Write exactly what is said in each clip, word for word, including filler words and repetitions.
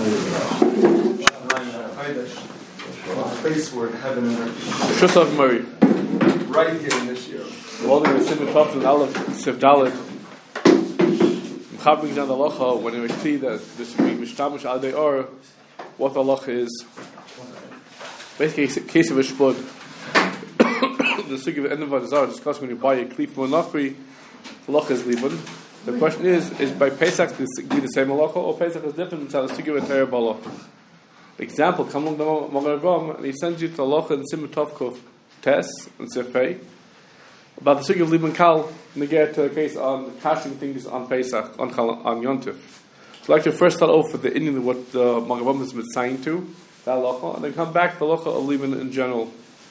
Face word, heaven and earth. Shusov Murray. Right here in this year. The holding of Simon Tov and Aleph Sif Dalet. Mchabring down the halacha when it see that this should be mishtamish al day or what the halacha is. Basically, a case of a shpud. The sugi of Endav Azar discussed when you buy a kli from a nachri, the halacha is leaving. The question is: is by Pesach this be the same halacha or Pesach is different inside the sugi of a terrible halacha? Example, come along the Mogaram and he sends you to halacha and Simon Tov Kuf Tes and Sefei about the sugi of Liban Kal and they get to a case on cashing things on Pesach on on Yontif. So I'd like to first start off with the Indian what the Mogaram is assigned to that halacha and then come back to the halacha of Liban in general.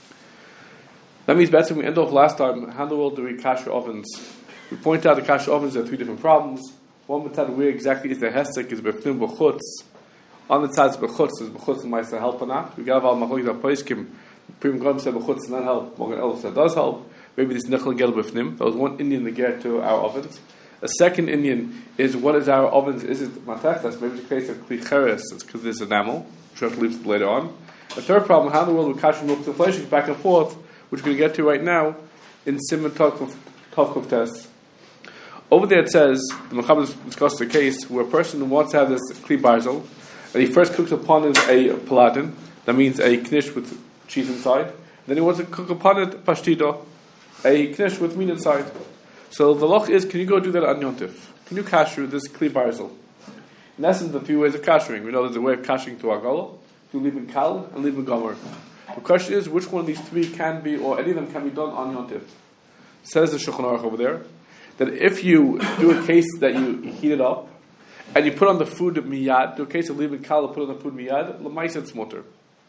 That means basically we end off last time. How in the world do we kasher ovens? We point out the kasher ovens there are three different problems. One method where exactly is the hesek is befnim b'chutz. On the sides of b'chutz is b'chutz and ma'aser help or not. We got all machoyz al poiskim. Prim Gam said b'chutz and not help. Morgan Elf said does help. Maybe this nechel gel b'fnim. There was one Indian that get to our ovens. A second Indian is what is our ovens? Is it matachas? Maybe it's a case of klicheres. It's because there's enamel. Which we have to leave it later on. The third problem: how in the world we kasher milk to flesh back and forth, which we're going to get to right now in Simon Tov Test. Over there it says the Mechaber discussed a case where a person wants to have this kli barzel. And he first cooks upon it a paladin, that means a knish with cheese inside. Then he wants to cook upon it pashtida, a knish with meat inside. So the loch is, can you go do that on Yontif? Can you kasher this kli barzel? In essence, the three ways of kashering. We know there's a way of kashering to agala, to liban kal, and liban gomer. The question is, which one of these three can be, or any of them can be done on Yontif? Says the Shulchan Aruch over there, that if you do a case that you heat it up, and you put on the food miyad, do a case of liban kal, put on the food miyad, l'maisa it's mutter.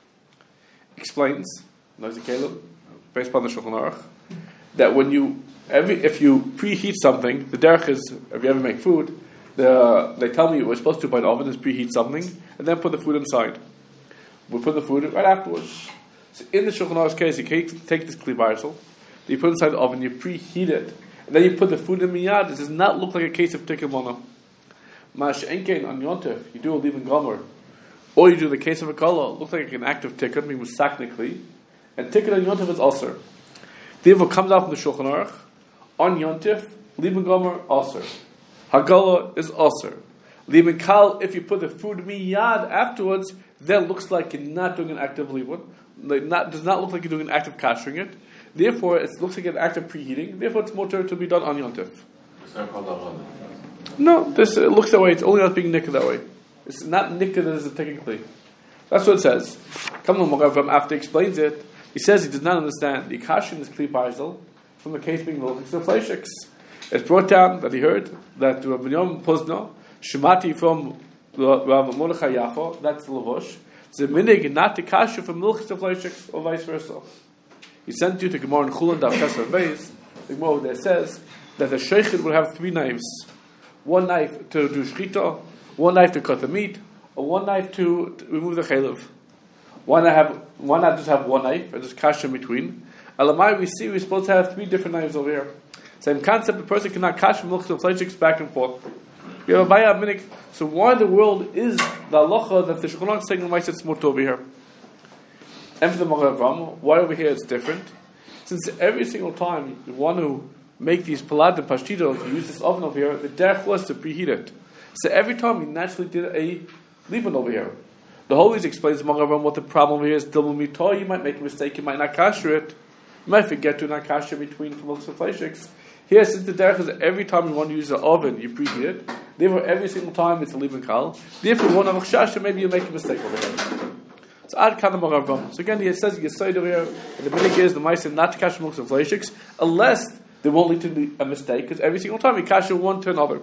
Explains, Noisy Caleb, based upon the Shulchan Aruch, that when you, every, if you preheat something, the derech is, if you ever make food, the, they tell me we're supposed to by the oven is preheat something, and then put the food inside. We put the food right afterwards. So in the Shulchan Aruch's case, you take this kli barzel, you put it inside the oven, you preheat it, and then you put the food in miyad. It does not look like a case of tikkun mono. Mash enkein on Yontif, you do a liban gomer, or you do the case of a kala, looks like an act of tikkun, meaning musaknically, and tikkun on Yontif is also. Therefore comes out from the Shulchan Aruch, on Yontif, liban gomer also. Hagala is also. Liban kal, if you put the food miyad afterwards, then looks like you're not doing an act of liban. Not, does not look like you're doing an act of kashering it. Therefore, it looks like an act of preheating. Therefore, it's mutter to be done on Yontif. It's not called avon. No, this it looks that way. It's only not being nicked that way. It's not nicked as it technically. That's what it says. Come on, Mogaram after he explains it, he says he does not understand the kashering is kli barzel from the case being milk. It's the fleishiks. It's brought down that he heard that Rabbi Yom Pozno Shemati from Rav Mordechai Yafo. That's the lavush. It's a minig not to kasher from milk to fleishiks or vice versa. He sent you to Gemara in Chulin Daf Kesef Beis. The Gemara over there says that the sheikhid would have three knives. One knife to do shchita, one knife to cut the meat, or one knife to, to remove the chaylev. Why not have? Why not just have one knife and just cash in between? Alamai, we see we're supposed to have three different knives over here. Same concept. The person cannot cash milk to fleishiks back and forth. We have a bayah minik. So why in the world is the halacha that the Shulchan Aruch is saying the ma'aser smut over here? And for the Mogaram, why over here it's different? Since every single time you want to make these palad and pashtidos, you use this oven over here, the derech was to preheat it. So every time you naturally did a liban over here. The Holy explains Mogaram what the problem over here is. You might make a mistake, you might not kasher it. You might forget to not kasher between milks and fleishiks. Here, since the derech is every time you want to use the oven, you preheat it. Therefore, every single time it's a liban kal. Therefore, one of chashasha, maybe you make a mistake over here. So ad kana Mogaram. So again, he says you say over here, the minig is the ma'aser not to kasher milks and fleishiks unless they won't lead to a mistake, because every single time you kasher one to another.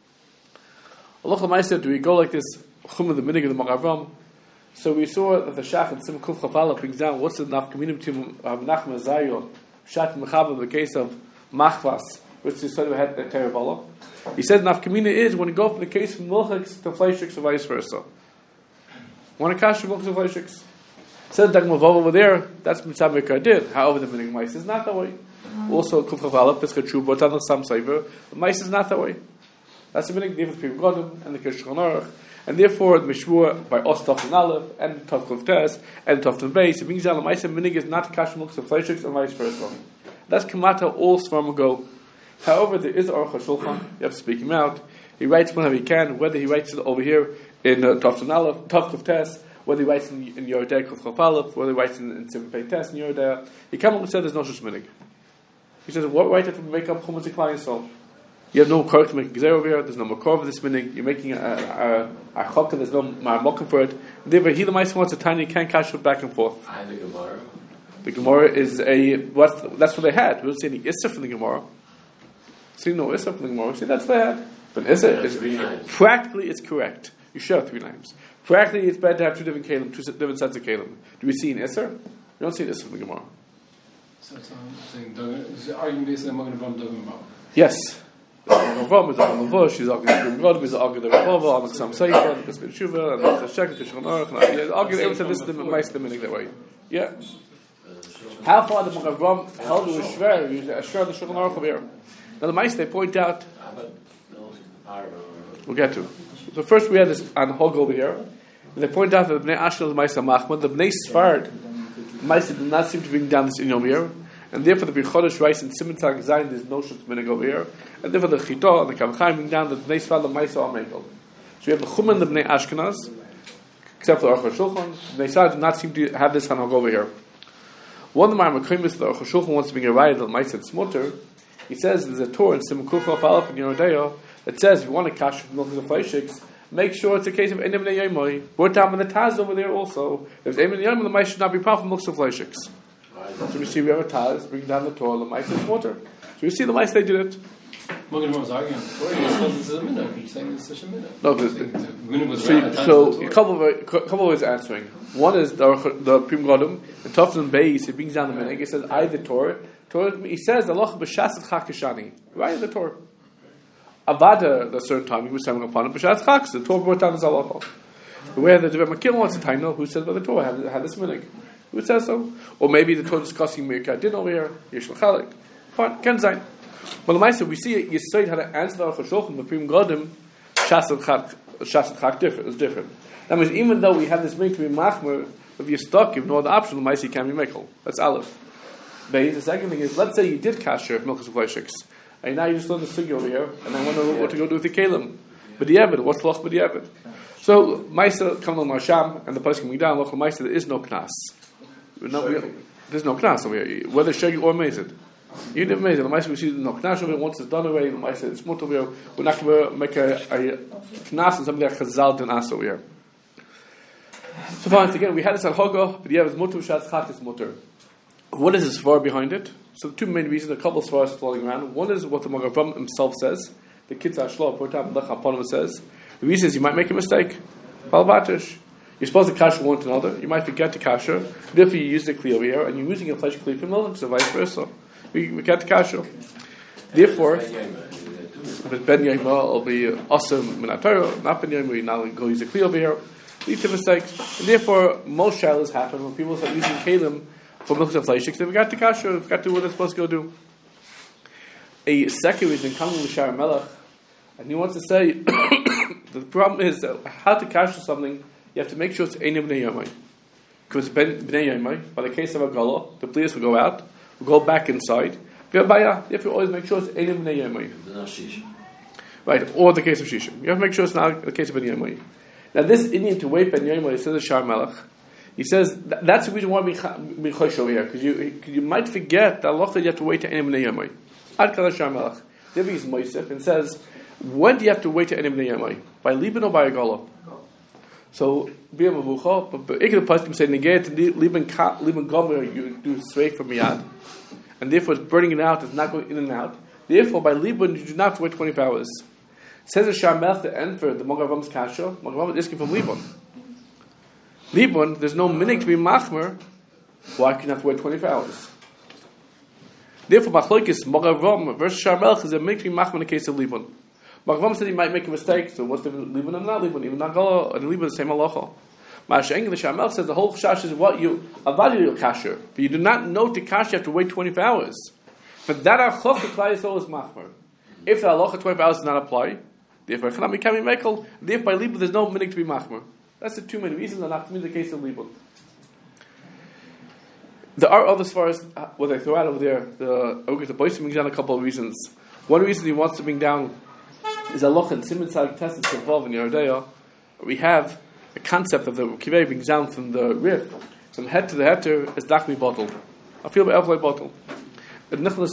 Allah L'maisa, do we go like this? Chum the minig of the Mogaram. So we saw that the Shach and Sim Kuf Chafala brings down what's the nafkamina between Nachman Zayo, Shat Mechaber, the case of Machvas, which is said we had the Terabala. He said nafkamina is when you go from the case from milchiks to fleishiks or vice versa. Want to kasher milchiks to fleishiks? Said Dagmavav over there, that's Mitzvah Mikar did. However, the minig mice is not that way. Also, Kuf Chafala, Pesach True, but on some savor, the mice is not that way. That's the minhag difference between Godim and the Shulchan Aruch. And therefore, the Mishmur by Os Tov and Aleph and Tov Kuf Tes and Tov Tov Beis, it brings down the Maisa minhag is not Kash Milks of Fleishiks and vice versa. That's Kamata all Svarim ago. However, there is Aruch HaShulchan. You have to speak him out. He writes whenever he can, whether he writes it over here in uh, Tov Tov Aleph, Tov Kuf Tes, whether he writes in, in Yoredei Kuf Chaf Aleph, whether he writes in, in Simon Pei Tes in Yoredei. He comes and said there's no such minhag. He says, what right if we make up Chumash Klal Yisrael? You have no correct to make a gzer over here. There's no makor for this minhag. You're making a a, a chokah. There's no marmokim for it. Therefore, he the mice wants a tiny can't cash it back and forth. And the Gemara. The Gemara is a what? That's what they had. We don't see any issa from the Gemara. See no issa from the Gemara. See that's what they had. But issa is practically it's correct. You should have three names. Practically, it's better to have two different kalim, two different sets of kalim. Do we see an issa? We don't see an issa from the Gemara. So it's saying the argument basically I'm going to run Duggan about. Yes. Rav is on the Vush, he's arguing God, he's arguing the Rav, on the Sam Seifa, and the Peskin Shuva, and the Shek, the Shulchan Aruch, and he's arguing everything. This is the mice the minhag that way. Yeah. How far the Rav held to a shver? He was a shver the Shulchan Aruch over here. Now the mice they point out. We'll get to. So first we had this on Hog over here. And they point out that the Bnei Ashkenaz the mice are Machmad, the Bnei Sfard, the mice did not seem to bring down this inyom here. And therefore the Birchodesh writes in Simon Tag Zayin there's no such minhag over here. And therefore the Chita and the Kavchaim bring down that the Bnei Sfard the mice are Mekel. So we have the Chumen the Bnei Ashkenaz, except for the Aruch HaShulchan. The Bnei Sfard do not seem to have this on Hog over here. One of the Marmakim is the Aruch HaShulchan wants to bring a riot that the mice and smutter. He says there's a Torah in Simon Kuf Chaf Aleph in Yerodea that says if you want to cash milk of the fleishiks, make sure it's a case of Enim Bnei Yomoy. We're down in the Taz over there also. If it's Enim Bnei Yomoy, the mice should not be profitable milk of fleishiks. So we see we have a Taz, bring down the Torah, the mice and water. So we see the mice, they did it. Morgan was arguing before, he says this is a minhag, he's saying it's such a minhag. No, the, the minhag was so, right. so a couple of a couple of ways answering. One is the the Prim Godim, the Tofton Beis, he brings down the minhag, he says, I the Torah. Torah he says, Allah b'shasat chakishani. Right, the Torah. Avada, the certain time, he was telling upon it, b'shasat chaks, the Torah brought down the Zalachah. Where the Devar Makil wants to know who says by the Torah had, had this minhag. Who says so? Or maybe the Torah discussing Mirkat Din over here, Yesh L'Chalik. Fine, can zayin. But the Maisa, we see Yisoid had to answer the Aruch HaShulchan, the Prim Godim, Shasat Chak different. It was different. That means even though we have this minhag to be machmer, if you're stuck, you have no other option, the Maisa can be mekel. That's Aleph. But the second thing is, let's say you did kasher milk of fleishiks, and now you just learned the sugi over here, and I wonder what to go do with the kelim. But the Evid, what's loch but the Evid? So Maisa come on Marsham, and the place coming down, loch Maisa, there is no knas. No, we, there's no knas over here, whether shagi or mezid. You never mezid. The Maisa we see no knas over here. Once it's done away, the Maisa it's smut over here. We're not going to make a, a knas and something like chazal din as over here. So once again, we had this al hoga, but yeah, it's mutter shas chak is mutter. What is the svar behind it? So the two main reasons, a couple of svars floating around. One is what the Magavam himself says. The Kitzah Shlo, Portam Lechaponim says. The reason is you might make a mistake. Balbatish. You're supposed to kasher one to another. You might forget to kasher. Therefore, you use the kli over here, and you're using a flesh kli for milk, so vice versa. We forget to kasher. Therefore, if it's ben yayma, it'll be awesome minatayro. Not ben yayma, you now go use a kli over here. Lead to mistakes. And therefore, most shalas happen when people start using kalim for milk and fleishiks. They forgot to kasher. They forgot to do what they're supposed to go do. A second reason, coming with Shara Melech, and he wants to say the problem is that how to kasher something. You have to make sure it's Einim Bnei Yomai. Because Bnei Yomai, by the case of a Gala, the players will go out, will go back inside. You have to always make sure it's Einim Bnei Yomai. Right, or the case of Shishim. You have to make sure it's not the case of Bnei Yomai. Now this Indian to wait Bnei Yomai, says the Shar Melech, he says, that, that's the reason why we chosh over here, because you, you might forget that Allah that you have to wait to Einim Bnei Yomai. Ad Kala Shar Melech. There is Moisef, and says, when do you have to wait to Einim Bnei Yomai? By Liban or by a Gala? So, be a mavucha, but but ikh the pasuk say negate liben liben gomer you do straight from miyad, and therefore it's burning it out. It's not going in and out. Therefore, by liben you do not have to wait twenty-four hours. Says the Sharmel the end for the Mogavam's kasha. Mogavam is asking from liben. Liben, there's no minhag to be machmer. Why can you have to wait twenty-four hours? Therefore, machlokes Mogavam versus Sharmel is a minhag to be machmer in the case of liben. Magavam said he might make a mistake, so what's the Liban and not Liban? Even not Gala and Liban the same halacha. Ma'ashen the Shamel says the whole chash is what you value your kasher, but you do not know to kasher you have to wait twenty-four hours. For that halacha Klal Yisrael is machmer. If the halacha twenty-four hours does not apply, Therefore, Chanami Kami Mekel. Therefore, by Libud, there's no minig to be machmer. That's the two main reasons, and not to me the case of Libud. There are other svaras, uh, what I throw out over there. The okay, the boys brings down a couple of reasons. One reason he wants to bring down is Allah and Simon Tzad Tested involved in Yerdea. We have a concept of the Kivei brings down from the rif, from head to the heter, is Dachmi bottle. I feel by Elflay bottle. Therefore,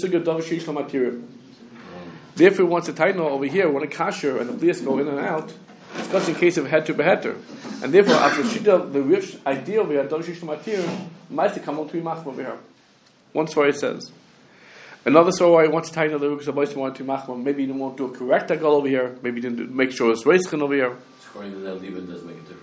he wants to tighten over here when a kasher and the blias go in and out. Discuss in case of head to beheter, and therefore after shita the rich idea over here don't shish matir might come on to be machma over here. One story says. Another story wants to tighten the ruks of boys want to machma. Maybe you won't do a correct angle over here. Maybe you didn't do, make sure it's reischen over here. According to that, leave it does make a difference.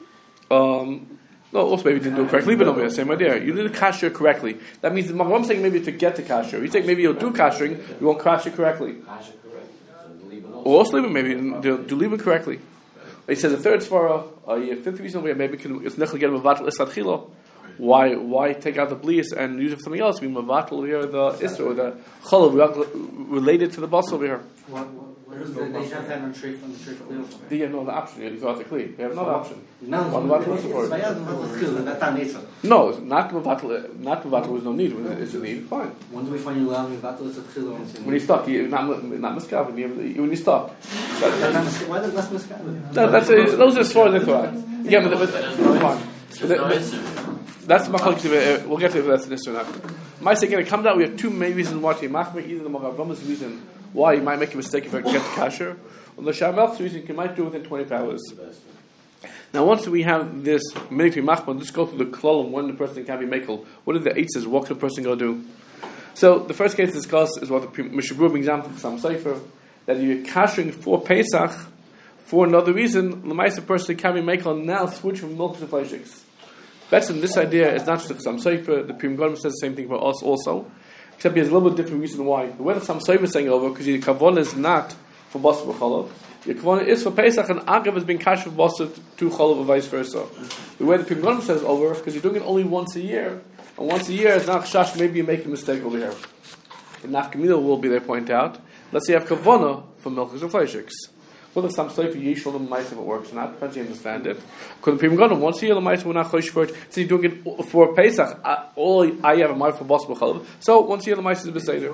Um. No, also maybe you didn't do it correctly, but over here, same idea. You did the kasher correctly. That means the Magram saying maybe forget the kasher. You think maybe you'll do kashering, you won't kasher correctly. Kasher correct. So leave it also. Or also leave it, maybe do, do leave it correctly. He says the third svara, a fifth reason where maybe it's nechel get mevatel isad chila. Why why take out the blias and use it for something else? We mevatel over here the isra or the chalav related to the bus over here. What, what, where's the, they have that on tree from the tree for wheels. Do you have no other option? You go out the kli. You have no option. No, What mevatel is for it? No, not mevatel. Not mevatel is no need. When it's a need, fine. When do we find you allowing mevatel isad chila? When you stop, you not not miskaven. You when you stop. Why the less miskaven? No, that's a, those are as far as I thought. Yeah, but, but fine. But, but, that's machlokes. We'll get to if that's an issue or not. My second, it comes out. We have two main reasons why you machmer. Either the Maravama's reason why you might make a mistake if you get the kasher, or the Shamelch's reason you might do it within twenty-four hours. Now, once we have this military machmer, let's go through the kolum when the person can be makel. What are the eight says? What can the person go do? So the first case discussed is what the Mishabur brings down from some sefer that you're kashering for Pesach for another reason. The Lemaisa person can be makel now switch from milk to fleishiks. Better this idea is not just the Chassam Sofer. The Pri Megadim says the same thing for us also, except he has a little bit different reason why. The way the Chassam Sofer is saying over, because your kavanah is not for basar b'chalav, your kavanah is for Pesach, and Agav has been kasher for basar to chalav and vice versa. The way the Pri Megadim says over, because you're doing it only once a year, and once a year is not chash, maybe you make a mistake over here. And Nafkamila will be there, point out. Let's say you have kavanah for milchers and fleishiks. Well, the some say for Yishol and Mice if it works or not, depends you understand it. Because the people go once a year the Mice will not chosh for it. So you're doing it for Pesach. Uh, all I have a mile for Bas B'chalav. So once a year the Mice is Beseder.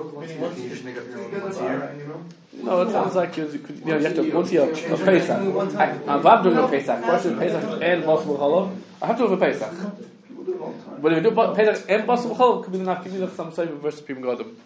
No, it sounds like you, you know you have to once a year a Pesach. I, I'm doing a Pesach. Question Pesach and Bas B'chalav. I have to have a Pesach. But if you do Pesach and Bas B'chalav, could be enough. Give me the some say versus people go them.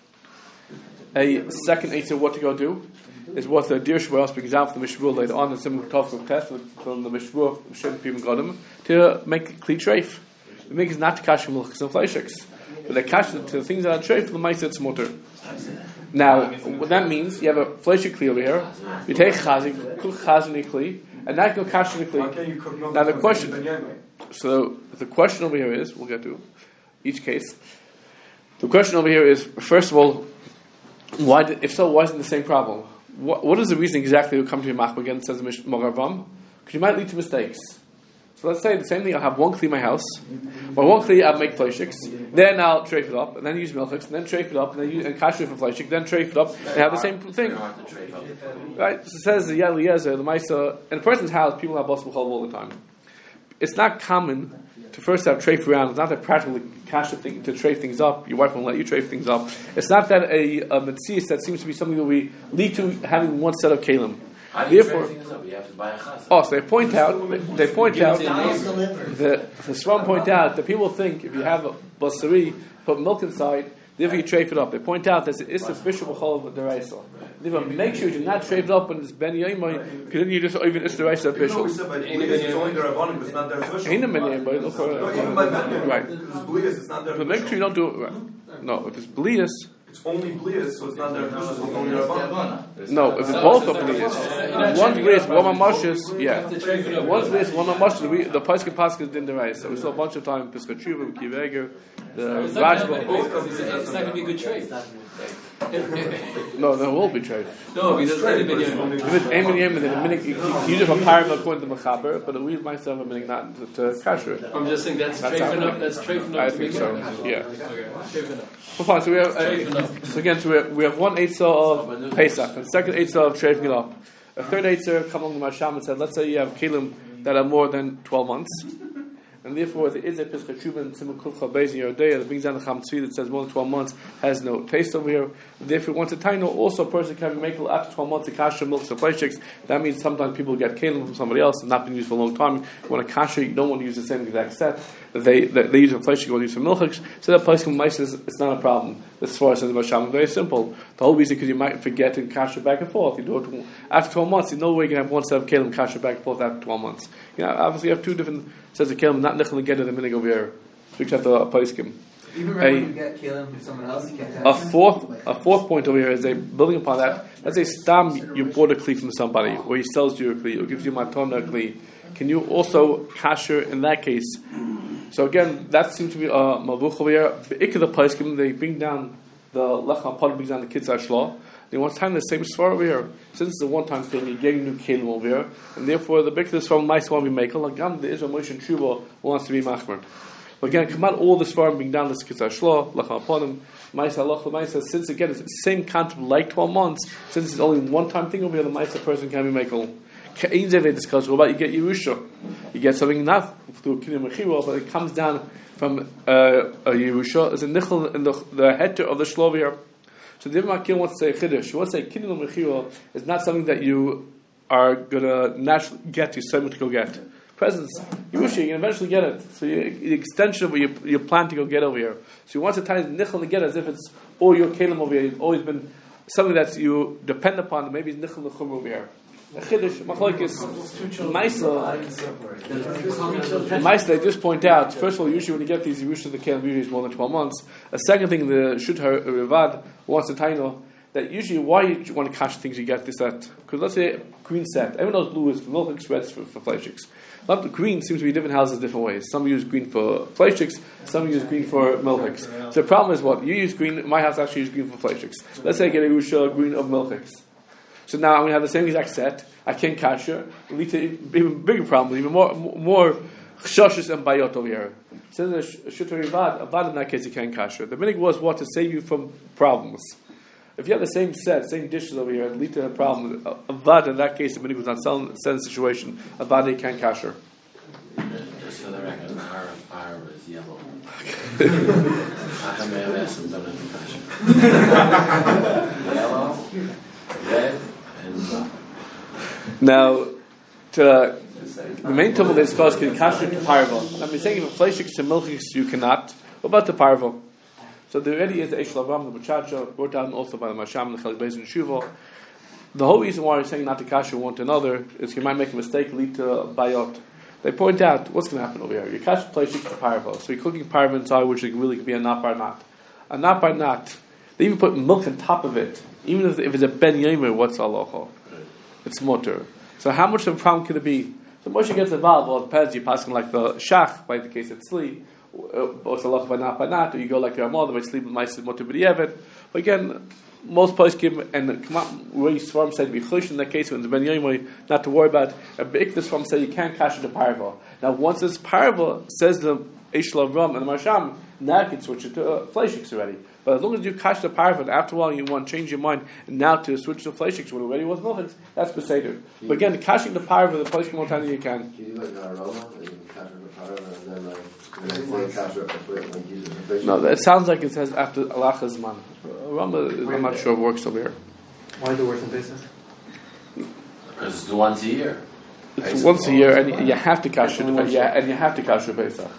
A second answer, what to go do, is what the Dir Shmuel speaks out from the Mishvur later on, the similar Tov test from the Mishvur Shem Pri Megadim to make a clean treif. The make is not to kash milchs and fleishiks, but they kash to the things that are treif for the mice it's mutter. Now, what that means, you have a fleishik kli over here. You take chazik, cook chazik kli, and now you go kash the kli. Now the question, so the question over here is, we'll get to each case. The question over here is, first of all, why? Did, if so, why isn't the same problem? What, what is the reason exactly to come to your machma again? Says the Moravam, because you might lead to mistakes. So let's say the same thing. I'll have one kli in my house. By one kli, I'll make fleishiks. Then I'll treif it up, and then use milchiks, and then treif it up, and then use and kasher for fleishik. Then treif it up, and have the same thing. Right? So it says the Yad Eliezer, the Maisa, in a person's house, people have bas b'chalav all the time. It's not common to first have treif around. It's not that practically kasher thing to treif things up. Your wife won't let you treif things up. It's not that a, a mitzvah that seems to be something that we lead to having one set of kalim. How do you Therefore, treif things up? You have to buy a chazan. Oh, so they point out. They, they point out. The the Svam point out that people think if you have a basari, put milk inside, therefore you treif it up. They point out that it's a bishul b'chol deraisa. Therefore, make sure you do not treif it up when it's ben yaimai, because then you just even it's deraisa bishul. No, we said by Blias it's only the Rabbanim, it's not their official. Ain't a ben yaimai. Look for No, even by Ben right. It's Blias, it's not their But make sure you don't do it. Right. No, if it's blias. It's only Blias, so it's not their official, so it's only the Rabbanim. No, if it's both of blias. One blias, one mamashis. Yeah. One blias, one mamashis. The Pesach Paskas didn't deraisa. We saw a bunch of time Pesach Tshuva, Kiveger, the Rashba. It's not going to be a good trade. No, there will be trade. No, because it's really If it's aim and yam, then a minute you just have a according to Mechaber, but we myself a minute not to, to kasher. I'm just saying that's That's trade how- enough. That's trade enough. I to think make so. it. Yeah. Okay, trade enough. Well, fine. So we have Treif uh, enough. so again, so we have, we have one eitzah of Pesach and second eitzah of Treif Gilah. A third Eitzah come along the Masham and said, let's say you have kelim that are more than twelve months, and therefore there is a Pesach Shuvah Simon Kufcha Beis in Yerodea that brings down the Cham Tzvi that says more than twelve months has no taste over here. Therefore, once a taino, also a person can make after twelve months a kasha milks or fleishiks. That means sometimes people get kelim from somebody else and not been used for a long time. You want a kasha, you don't want to use the same exact set that they that they use for fleishik, you want to use for milchiks. So that place can it's not a problem. As far as the Masham, very simple. The whole reason because you might forget to kasha back and forth. You do it after twelve months. You know where you can have one set of kelim kasha back and forth after twelve months. You know, obviously you have two different sets of kelim, not nichel and get the minig over here. So you have to place him. Even when you get kelim from someone else, you can't have A fourth, a fourth point over here is a building upon that. Let's say stam you bought a kli from somebody, or he sells you a kli, or gives you matona a kli. Can you also kasher in that case? So again, that seems to be a mavuch over here. The ikka the place, they bring down the lechem pod brings down the kids ashla. They want to time the same svar over here. Since it's a one-time thing, you're getting new kelim over here, and therefore the big this from mice want to be makel. Like the Israel Moshe and Shuva wants to be machmer. But again, come out all this far and bring down this kitzah shlo, lachem upon him, ma'isa lach l'ma'isa. Since again it's the same concept like twelve months, since it's only one time thing over here, the ma'isa person can be makel. Ke'in zeh they discuss. What about you get Yerusha? You get something not through kinyan mechira, but it comes down from uh, a Yerusha. It's a nichel in the the header of the shlo over here. So the Makir wants to say chiddush. He wants to say kinyan mechira is not something that you are gonna naturally get. You send to go get. Presents, Yerusha, you can eventually get it. So you, the extension of what you, you plan to go get over here. So you want to tie nichel to get as if it's all your kelim over here. It's always been something that you depend upon. Maybe it's nichel nechum over here. A chiddush, machlokes, ma'isa. Ma'isa, they just point out. First of all, usually when you get these Yerusha, the kelim usually is more than twelve months. A second thing, the Shut Revad wants to taino that usually why you want to cash things you get this that because let's say green set. Everyone knows blue is for milchiks, red is for, for fleishiks. Not the green seems to be different houses different ways. Some use green for fleishiks, some use green for milchiks. So the problem is what you use green. My house actually uses green for fleishiks. Let's say I get a Yerusha green of milchiks. So now I'm going to have the same exact set. I can't kasher. It leads to even bigger problem, even more more chashus and bayot over here. So the shutter avad, avad in that case you can't kasher. The minig was what to save you from problems. If you have the same set, same dishes over here, it lead to a problem. Avad in that case, the minig was not selling the situation. Avad you can't kasher. Just for the record, our fire is yellow. How come they have asked them done in kasher? Yellow, red, and now, to, the main topic of this class is kasher to parva. I'm saying if fleishiks and milchiks you cannot. What about the parva? So there already is the Eish Lavram, the Bachacha, brought down also by the Masham, the Chalik Beis and Shuva. The whole reason why we're saying not to kasher one to another is you might make a mistake, lead to bayot. They point out what's going to happen over here. You kasher fleishiks to parva, so you're cooking parva inside, which really could be a nat bar nat. A nat bar nat. They even put milk on top of it, even if, if it's a ben yomer. What's halacha? It's motor. So how much of a problem could it be? So Moshe gets involved. Well, it depends. You pass him like the shach, like the case at Tzli, or salach by not by not, or you go like your mother by sleep with my motor b'di'evet. But again, most poskim and come up race from said be chush in that case when it's ben yomer, not to worry about. A big this from say you can't cash the parva. Now once this parva says the Eish Lavram and the Masham, now you can switch it to uh, fleishiks already. But as long as you cash the parva, after a while you want to change your mind and now to switch to fleishiks when already was milchiks, that's beseder. But again, cashing the parva, the place more time than you can. Can you do like an aroma? You can cash the parva and then like the next day cash it like use it for No, it sounds like it says after alachas man. Rama, I'm not sure it works over here. Why do worse in business? because it's once a year. It's once a year, and you have to cash it, and yeah, and you have to cash it Pesach.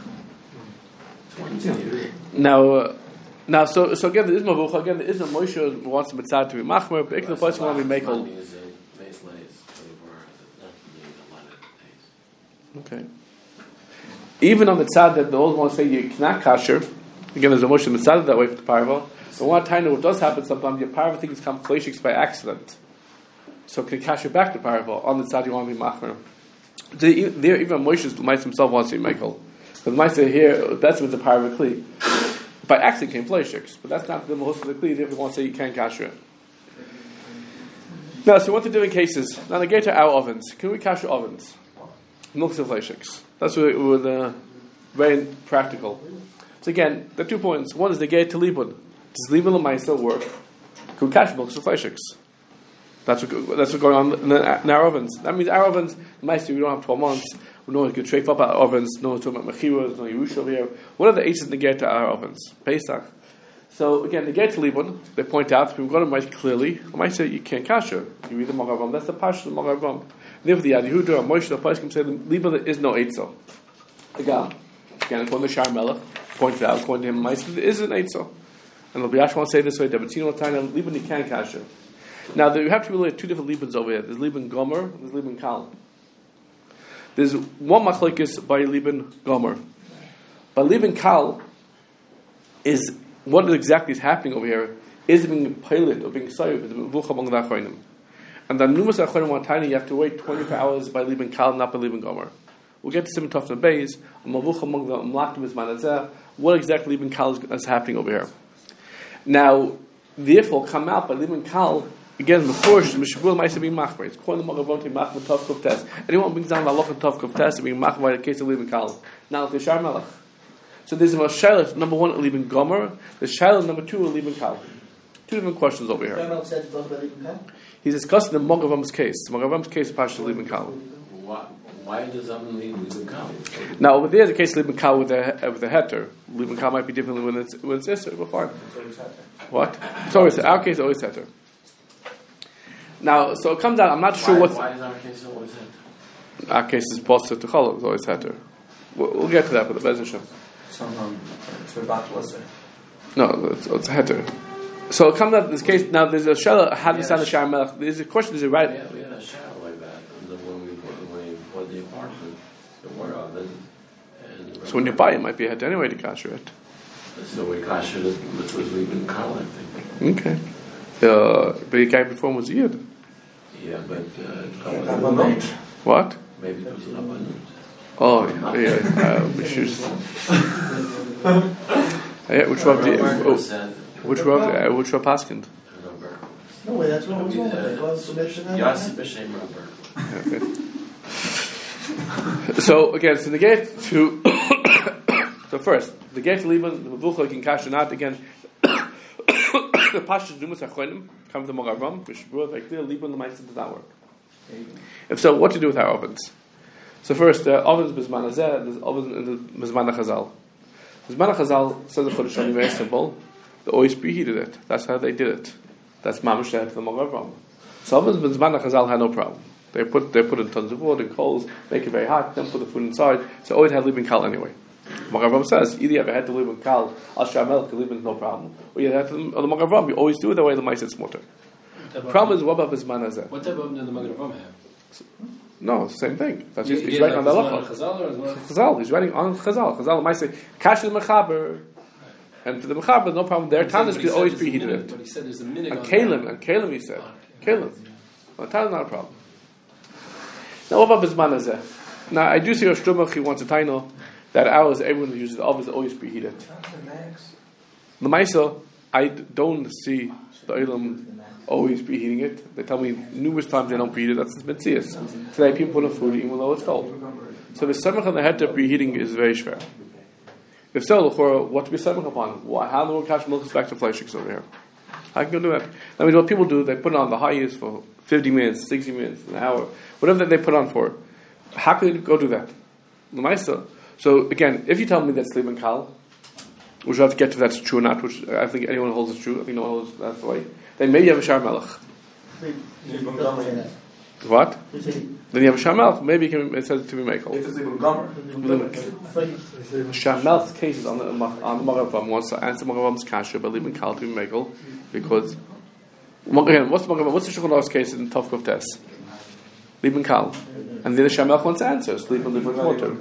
Now, uh, now, so so again, there is mavucha. Again, there is a Moshe who wants the mitzvah to be machmer, but the place want to be makel. Okay. Even on the tzad that the old ones say you cannot kasher, again, there's a Moshe mitzvah that way for the parva. But one time, what does happen sometimes, your parva things come fleishiks by accident. So can you kasher back the parva on the tzad you want to be machmer? There, even Moshe might himself wants to be makel. But the mitzvah here, that's with the parva kli. By accident came fleishiks, but that's not the most of the kli. They want to say you can't kasher it. Now, so what to do in cases? Now, they get to our ovens. Can we kasher ovens? Milks and fleishiks. That's what we're the very practical. So again, there are two points. One is the gate to libun. Does libun l'maisa work? Can we kasher milks and fleishiks? That's what that's what's going on in, the, in our ovens. That means our ovens, mostly we don't have twelve months. We know we can trafe up our ovens. No one's talking about Mechiras, no Yerusha over here. What are the eights in the get to our ovens? Pesach. So again, the get to Libun, they point out, we've got to write clearly. I might say you can't kasher. You read the Magavam. That's the Pash of the Magavam. Therefore, the Yad Yehuda or Moshe the Paiskim say the Libun is no eitzah. Again, again, according to Shar Melech, pointed out, according to him, Ma'aseh there is an eitzah. And the Biash won't say this way. Debatino Tanya Libun you can kasher. Now there you have to relate two different Libuns over here. There's Libun Gomer, and there's Libun Kal. There's one machlokes by Libun Gomer. But Libun Kal is what exactly is happening over here. Is it being pilot or being saved? Is it being among the achronim? And the numerous achronim one tiny you have to wait twenty-four hours by Libun Kal, not by Libun Gomer. We'll get to Simon Tov and Beis. Among the Mlachtim is Manazeh. What exactly Libun Kal is, is happening over here? Now, therefore, come out by Libun Kal. Again, the first Mishbul might be machmer. It's called the Magavoti machmer Tovkov test. Anyone brings down the Loch and Tovkov test and being machmer by the case of Libun Kal. Now, the Shar Melech. So there's a Shaila number one, Libun Gomer. The Shaila number two, Libun Kal. Two different questions over here. He's discussing the Magavam's case. The Magavam's case is Pasha Libun Kal. Why, why does Amnon leave Libun Kal? Now, over there, the case of Libun Kal with the with the heter. Libun Kal might be different when it's when it's Isser. But fine. What? It's always our case is always heter. Now, so it comes out. I'm not sure why, what. Why is our case always heter? Our case is poster to Cholov. It's always heter. We'll, we'll get to that, but the Bez Hashem. Somehow, it's for Batwasser. No, it's, it's a heter. So it comes out in this case. Now, there's a shell. How do you sound the Shar Melech? There's a question. Is it right? Yeah, we had a shower like that when we bought, when we bought the apartment. The war of it. And So when you buy it, it might be a heter anyway to kasher it. So we kashered it, which was Libun Kal, I think. Okay. Uh, but the guy before him was a Yid. Yeah, but uh, Rabbanut. What? maybe there was an abundance. Oh, yeah. Uh, we should. Yeah, which Rav did? Oh, which Rav? Uh, which Rav Paskind? No way, that's what was wrong. Yossi b'shem Rabber. Okay. So again, so the gate to so first the gate to Liban, the Vucha can cash not again. The Pashas Dumas Achronim come from the Mogavam, which brought very clear Liban the Ma'aser does not work. If so, what to do with our ovens? So first, the ovens Bizman Hazeh, there's ovens in the Bizman Chazal. Bizman Chazal says the Chodesh Shani very simple. They always preheated it. That's how they did it. That's Mamash to the Mogavam. So ovens Bizman Chazal had no problem. They put they put in tons of wood and coals, make it very hot, then put the food inside. So always had Libin Kal anyway. Magavam says either you ever had to live in Kal, Al Shamel can live in no problem, or you have to the Magavam. You always do it the way the mice is smarter. The problem is what about Bizman Hazeh? What type of oven did the Magavam have? No, same thing. That's He- he's, he he's had writing like on the Bizman halacha. Chazal or Bizman- Chazal. He's writing on Chazal. Chazal might say Kash is Mechaber, and for the Mechaber no problem. Their Tanis But he could said always there's a preheated minute, it. But he said there's a minute And on Kalim, that. and Kalim he said, Kalim. Well, Tanis not a problem. Now what about Bizman Hazeh? Now I do see a Shtumach. He wants a taino that ours everyone who uses the oven is always preheated. The Maisa, I d- don't see the Olam always preheating it. They tell me numerous times they don't preheat it. That's the Mitzias. Today people put on food even though it's cold. So the Samach on the head to preheating is very schwer. If so, L'chora, what to be Samach upon? Why, how do we catch milk back to Fleishiks over here? I can go do that. I mean, what people do, they put it on the highest for fifty minutes, sixty minutes, an hour, whatever they put on for. How can you go do that? The Maisa. So again, if you tell me that's Libin Kal, which we have to get to if that's true or not, which I think anyone holds is true, I think no one holds that's the way, then maybe you have a Shar Melech. What? Then you have a Shar Melech, maybe you can, it says to be Mekel. If it's even Gomer. Shar Melech's case is on the, on the Magavam, wants to answer Magavam's Kasha, but Libin Kal to be Mekel, because, again, what's the Magavam, what's the Shulchan Aruch's case in Tovkov Tes? Libin Kal. And then the Shar Melech wants to answer, so Libin Libin Motor.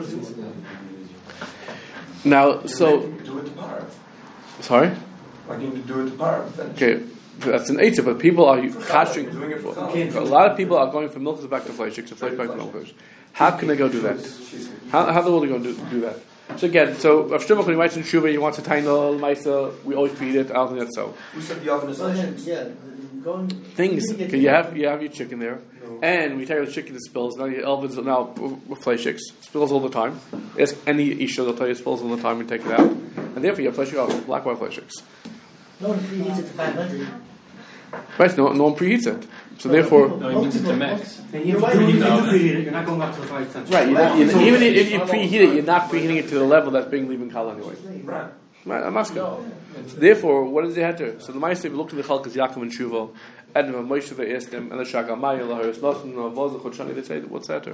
Now, so do it to par. sorry. Why do you do it to par? Okay, that's an eitzah, but people are catching. Doing it for A lot of people are going from milk back to flesh, to flesh back to milk. How can they go do that? How how the world are going to do, do that? So again, so Rav Shmuel when he writes in Shuvah, he wants a tiny Maisa. We always feed it. I don't think that's so. Who said the oven is Go ahead, Fleishiks? yeah. Go and- Things. Okay, you have you have your chicken there, and we take the chicken that spills. Now your elvins now with fleishiks spills all the time. Ask any isha, they'll tell you it spills all the time. And take it out, and therefore you have fleshik oven, black white fleishiks. No one preheats it to five hundred. Right? No, no one preheats it. So therefore, No, he means it to max. And you have to do it, you're not going up to the five cents. right, you're not, you're, even if you preheat it, you're not preheating it to the level that's being leaving kal anyway. Right. Right, I'm asking. So therefore, what is the heter? So the Ma'aseh, if you look to the Chalkas Yaakov and Shuval, and when Moshe they asked him, and the Shagamai, Laharis Nosen, Vazach, Chodshani, they say, what's the heter?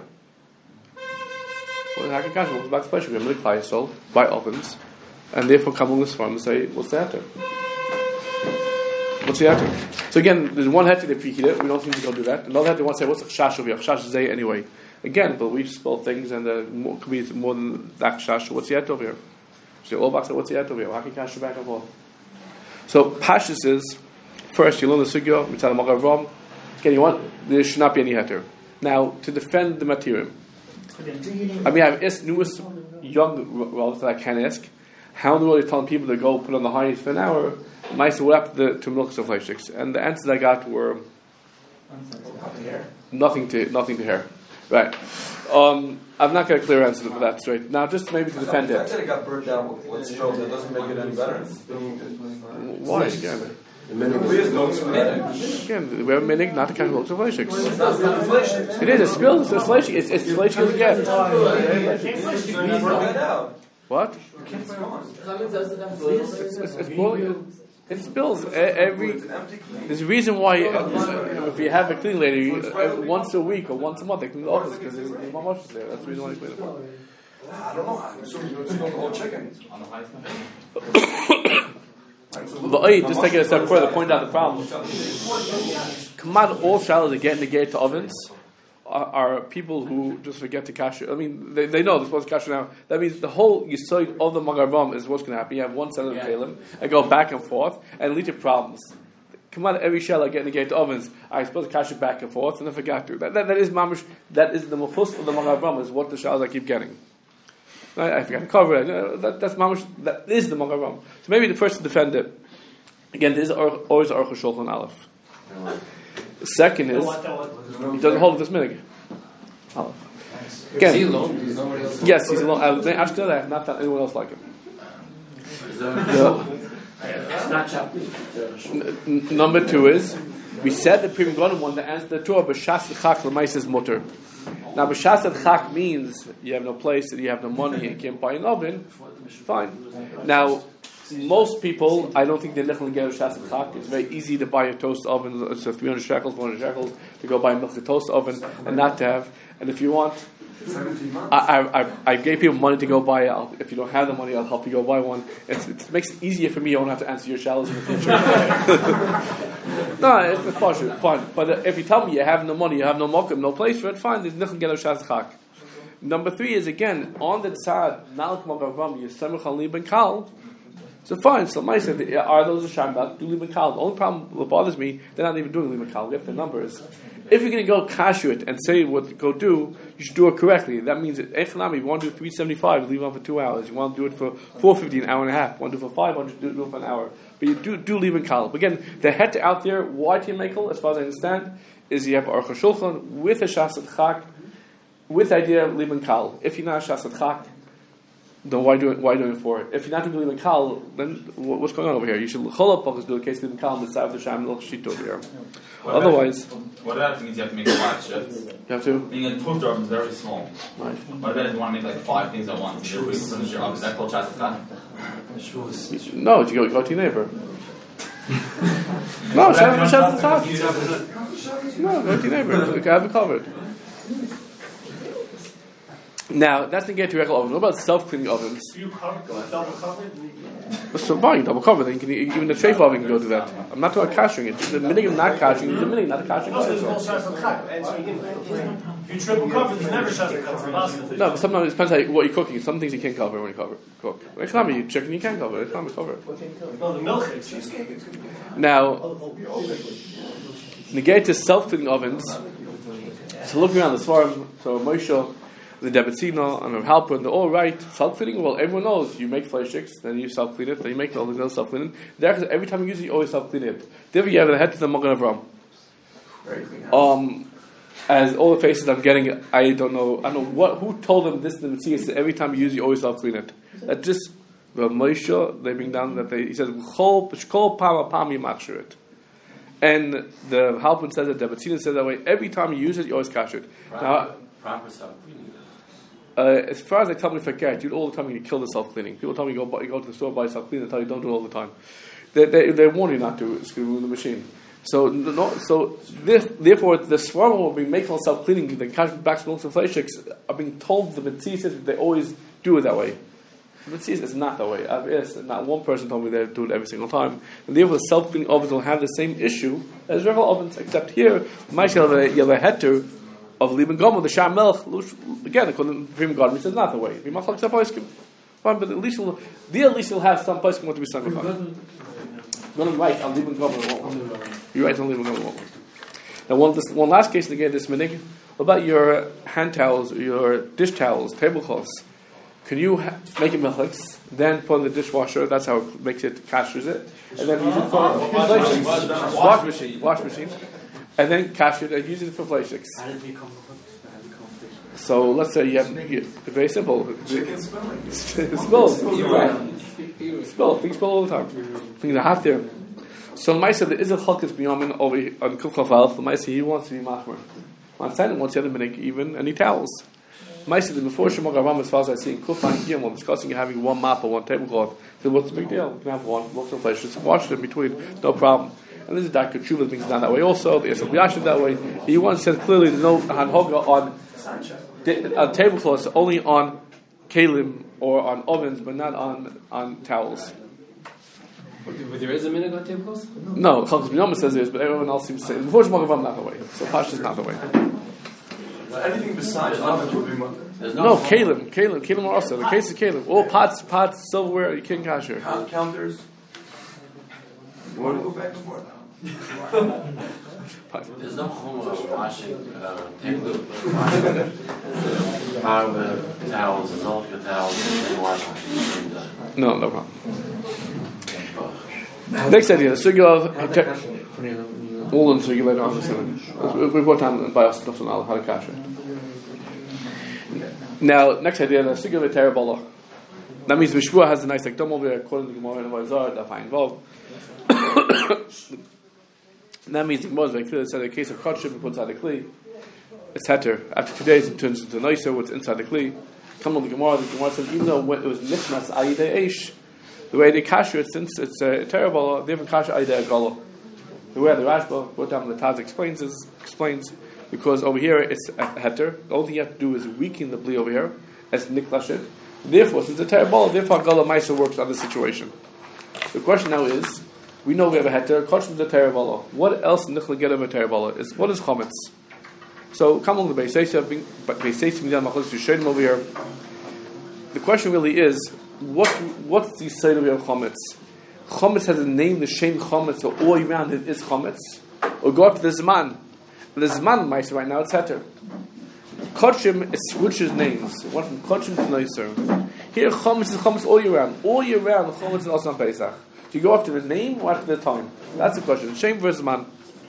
Well, Hakakash, we'll go back to flesh, we have Mlik Chayesol, by ovens, and therefore come on this farm and say, what's the heter? What's the heter? So again, there's one heter they preheat it, we don't seem to go do that. Another heter wants to say, what's the chash over here? Chash is anyway. Again, but we spell things, and uh, more, could be more than that chash. What's the heter over here? So all back, what's the heter over here? How can you cash back and forth? So Pashas is, first you learn the sugya, mitzad Magav. Again, you want, there should not be any heter. Now, to defend the material, I mean, I have asked newest young relatives that I can ask, how in the world are you telling people to go put on the highest for an hour? I said, what happened to, to milk of sticks? And the answers I got were nothing to nothing to hear. Right. Um, I'm not got a clear answer for that straight. Now, just maybe to defend The it. fact that it got burnt down with, with straw, that doesn't make it any better. Why? Again, Please don't submit. again, we have a minig, not the kind of milk of It's not inflation. It is, it's spilled, it's inflation, it's, it's inflation again. Work that out. What? It's gone. It's, it's, it's boiling. It spills e- every. It's an empty clean. There's a reason why uh, if you have a cleaning lady uh, once a week or once a month, they clean the office because there's there's not much there. That's the reason why they clean it. I don't know. I'm assuming you're doing the whole chicken. But uh, just take it a step further, point out the problem. Come on, all shallows that get negated to ovens are, are people who just forget to cash it. I mean, they, they know they're supposed to cash it now. That means the whole yisoid of the Magarvam is what's going to happen. You have one set of Yeah. kalim and go back and forth and lead to problems. Come on, every shell I get negated to ovens, I'm supposed to cash it back and forth and I forgot to. That, that, that is mamish, that is the mafus of the Magarvam, is what the shallows I keep getting. I, I forgot to cover it. Uh, that, that's mamish, that is the Magarvam. So maybe the first to defend it. Again, this is or, always Aruch HaShulchan Aleph. The second is, he doesn't hold this minhag. Aleph. Is he Again, alone? There's nobody else? yes, he's alone. Uh, Actually, I have not found anyone else like him. The- n- n- number two is, we said the Pri Megadim one, the answer to the Torah, B'shas l'chak l'mais is mutter. Now, B'shas l'chak means you have no place, and you have no money, and you can't buy an oven. Fine. Now, most people, I don't think they're going to get a B'shas l'chak. It's very easy to buy a toast oven. It's a three hundred shekels, four hundred shekels to go buy a milk toast oven and not to have. And if you want, I, I, I, I gave people money to go buy it. I'll, if you don't have the money, I'll help you go buy one. It's, it makes it easier for me. I don't have to answer your shallows in the future. No, it's, it's fine, fine. But uh, if you tell me you have no money, you have no mokum, no place for it, fine. There's nothing to get a B'shas l'chak. Number three is again on the tzad Nalak Magavam Yisamech Al Ben Kal. So fine. So my said, are those a shambak? Do liban kal? The only problem that bothers me, they're not even doing liban kal. Get the numbers. If you're going to go cashew it and say what to go do, you should do it correctly. That means that if you want to do three seventy five, leave it on for two hours. You want to do it for four fifty, an hour and a half. You want to do it for five hundred, do it for an hour. But you do do liban kal. But again, the heter out there, why to make as far as I understand, is you have Aruch HaShulchan with a shas l'chak, with the idea of liban kal. If you're not a shas l'chak, then why do it? Why do it for it? If you're not doing liban kal, then what's going on over here? You should cholop because do a case liban kal on the side of the sham little sheet over here. What Otherwise, about, what about things you have to make five shifts? you have to. Being a toaster oven is very small. Right. What about if you want to make like five things at once? You're free to finish your oven. Is that called chassid? No, you go, go to your neighbor. No, shut up, shut up. No, go to your neighbor. You have it covered. Now, that's the get to regular oven. What about self-cleaning ovens? You cover, double covered? So fine, double cover. Then you can even the chafe oven can go do that. I'm not talking about cashing it. The minute of not cashing is the minute not cashing. No, there's no shots of chak. If you triple cover, there's never shots of chak. No, but sometimes it depends how you, what you're cooking. Some things you can't cover when you cover cook. It's not me chicken you can cover. It's not me cover. No, the milk is. Now, negate to self-cleaning ovens. So looking around the farm, so Moshe, the Debetzina, and the helper, and they're all right. Self-cleaning, well, everyone knows you make fleishiks, then you self-clean it, then you make all the other self-cleaning. There, every time you use it, you always self-clean it. Therefore, you have the head to the Magen Avram. Um, as all the faces I'm getting, I don't know. I don't know what who told them this. The Matthias every time you use, it, you always self-clean it. That just the Moshe they bring down that they he says chol chol pam pam you machshir it. And the Halpin says it, the Batzina says that way. Every time you use it, you always kasher it. Proper, Now, proper self-cleaning. uh, as far as they tell me forget, you do all the time you kill the self cleaning. People tell me you go, you go to the store buy self cleaning. They tell you don't do it all the time. They they, they warn you not to. It's going to ruin the machine. So no, so this, therefore the Svarim will be making self cleaning. The kash backs milks and fleishiks are being told the mitzvah they always do it that way. The mitzvah is not that way. I've asked, not one person told me they do it every single time. And therefore the self cleaning ovens will have the same issue as regular ovens, except here you have a heter of Liban Gomer, the Sham Melch, again, according to the Prima God, he says not the way. But at least you'll, there at least you'll have some place want to be sung with. You're right on Liban Gomer won't. You're right on Liban Gomer won't. Now, one, this, one last case again, this minig. What about your hand towels, your dish towels, tablecloths? Can you ha- make it milchix, then put in the dishwasher? That's how it makes it, kashers it, and then use it for fleishiks. Wash machine, wash machine. And then cash it and use it for fleishiks. How did it become So let's say you have you, very simple. Chicken spilling. Spill, spill, things spill all the time. Things are hot there. So Maisa, there is a chalkis biyamin over on Kufchaf Alf. The Maisa, he wants to be machmer. On Saturday, wants the other minute even any towels. Maisa, before Shemar Avam, as far as I see in Kufan here, when discussing having one map or one tablecloth, then what's the big deal? You can have one, look some flesh, just wash it in between, no problem. And this is Doctor Tshuva being done that way also. The Yisrael Yashiv that way. He once said clearly there's no hanhoga on on tablecloths, only on kalim or on ovens, but not on on towels. But there is a minute on tablecloths? No, Chalkis B'Yom says there is, but everyone else seems to say. Before Shemar Avam, not the way. So Pash is not the way. Anything besides ovens would be much. No, kalim, kalim, kalim are also. The case is kalim. All pots, pots, silverware, you can't kasher. Count- Counters. You want to go back and forth? There's no chumash washing, uh, table, washing power towels and milk towels and washing machine done. No, no problem. Next idea, the sugya of all the sugya later on. This we brought down by us stuff on how to cash it. Now, next idea, the sugya of a terabola. That means Mishpua has a nice like dome over there, according to the Gemara and Vazar, that I involved. That means the Gemara is very clear. It said in the case of Kodshim, he puts out the Kli. It's heter. After two days, it turns into nicer, what's inside the Kli. Come on, the Gemara, the Gemara says, even though when it was Nichnas Ayidei Eish, the way they kasher it, since it's uh, terrible, they haven't kasher Ayidei Agala. The way the Rashba, what down the Taz explains is, explains, because over here it's a heter. The only thing you have to do is weaken the Bli over here, as Niklashit. Therefore, since it's a terrible, therefore Agala Maisa works on the situation. The question now is, we know we have a heter. Kodshim is a terrible. What else nichla get of a terrible is what is chometz? So come along the beiseisa, beiseisa midan machlokes to show them over here. The question really is, what what's the side of chometz? Chometz has a name, the shem chometz, so all around it is chometz. Or go up to the zman. The zman mice right now it's heter. Kodshim it switches names. One from Kodshim to Noiser. Here chometz is chometz all year round. All year round chometz is also on Pesach. Do you go after the name or after the time? That's the question. Shem versus man.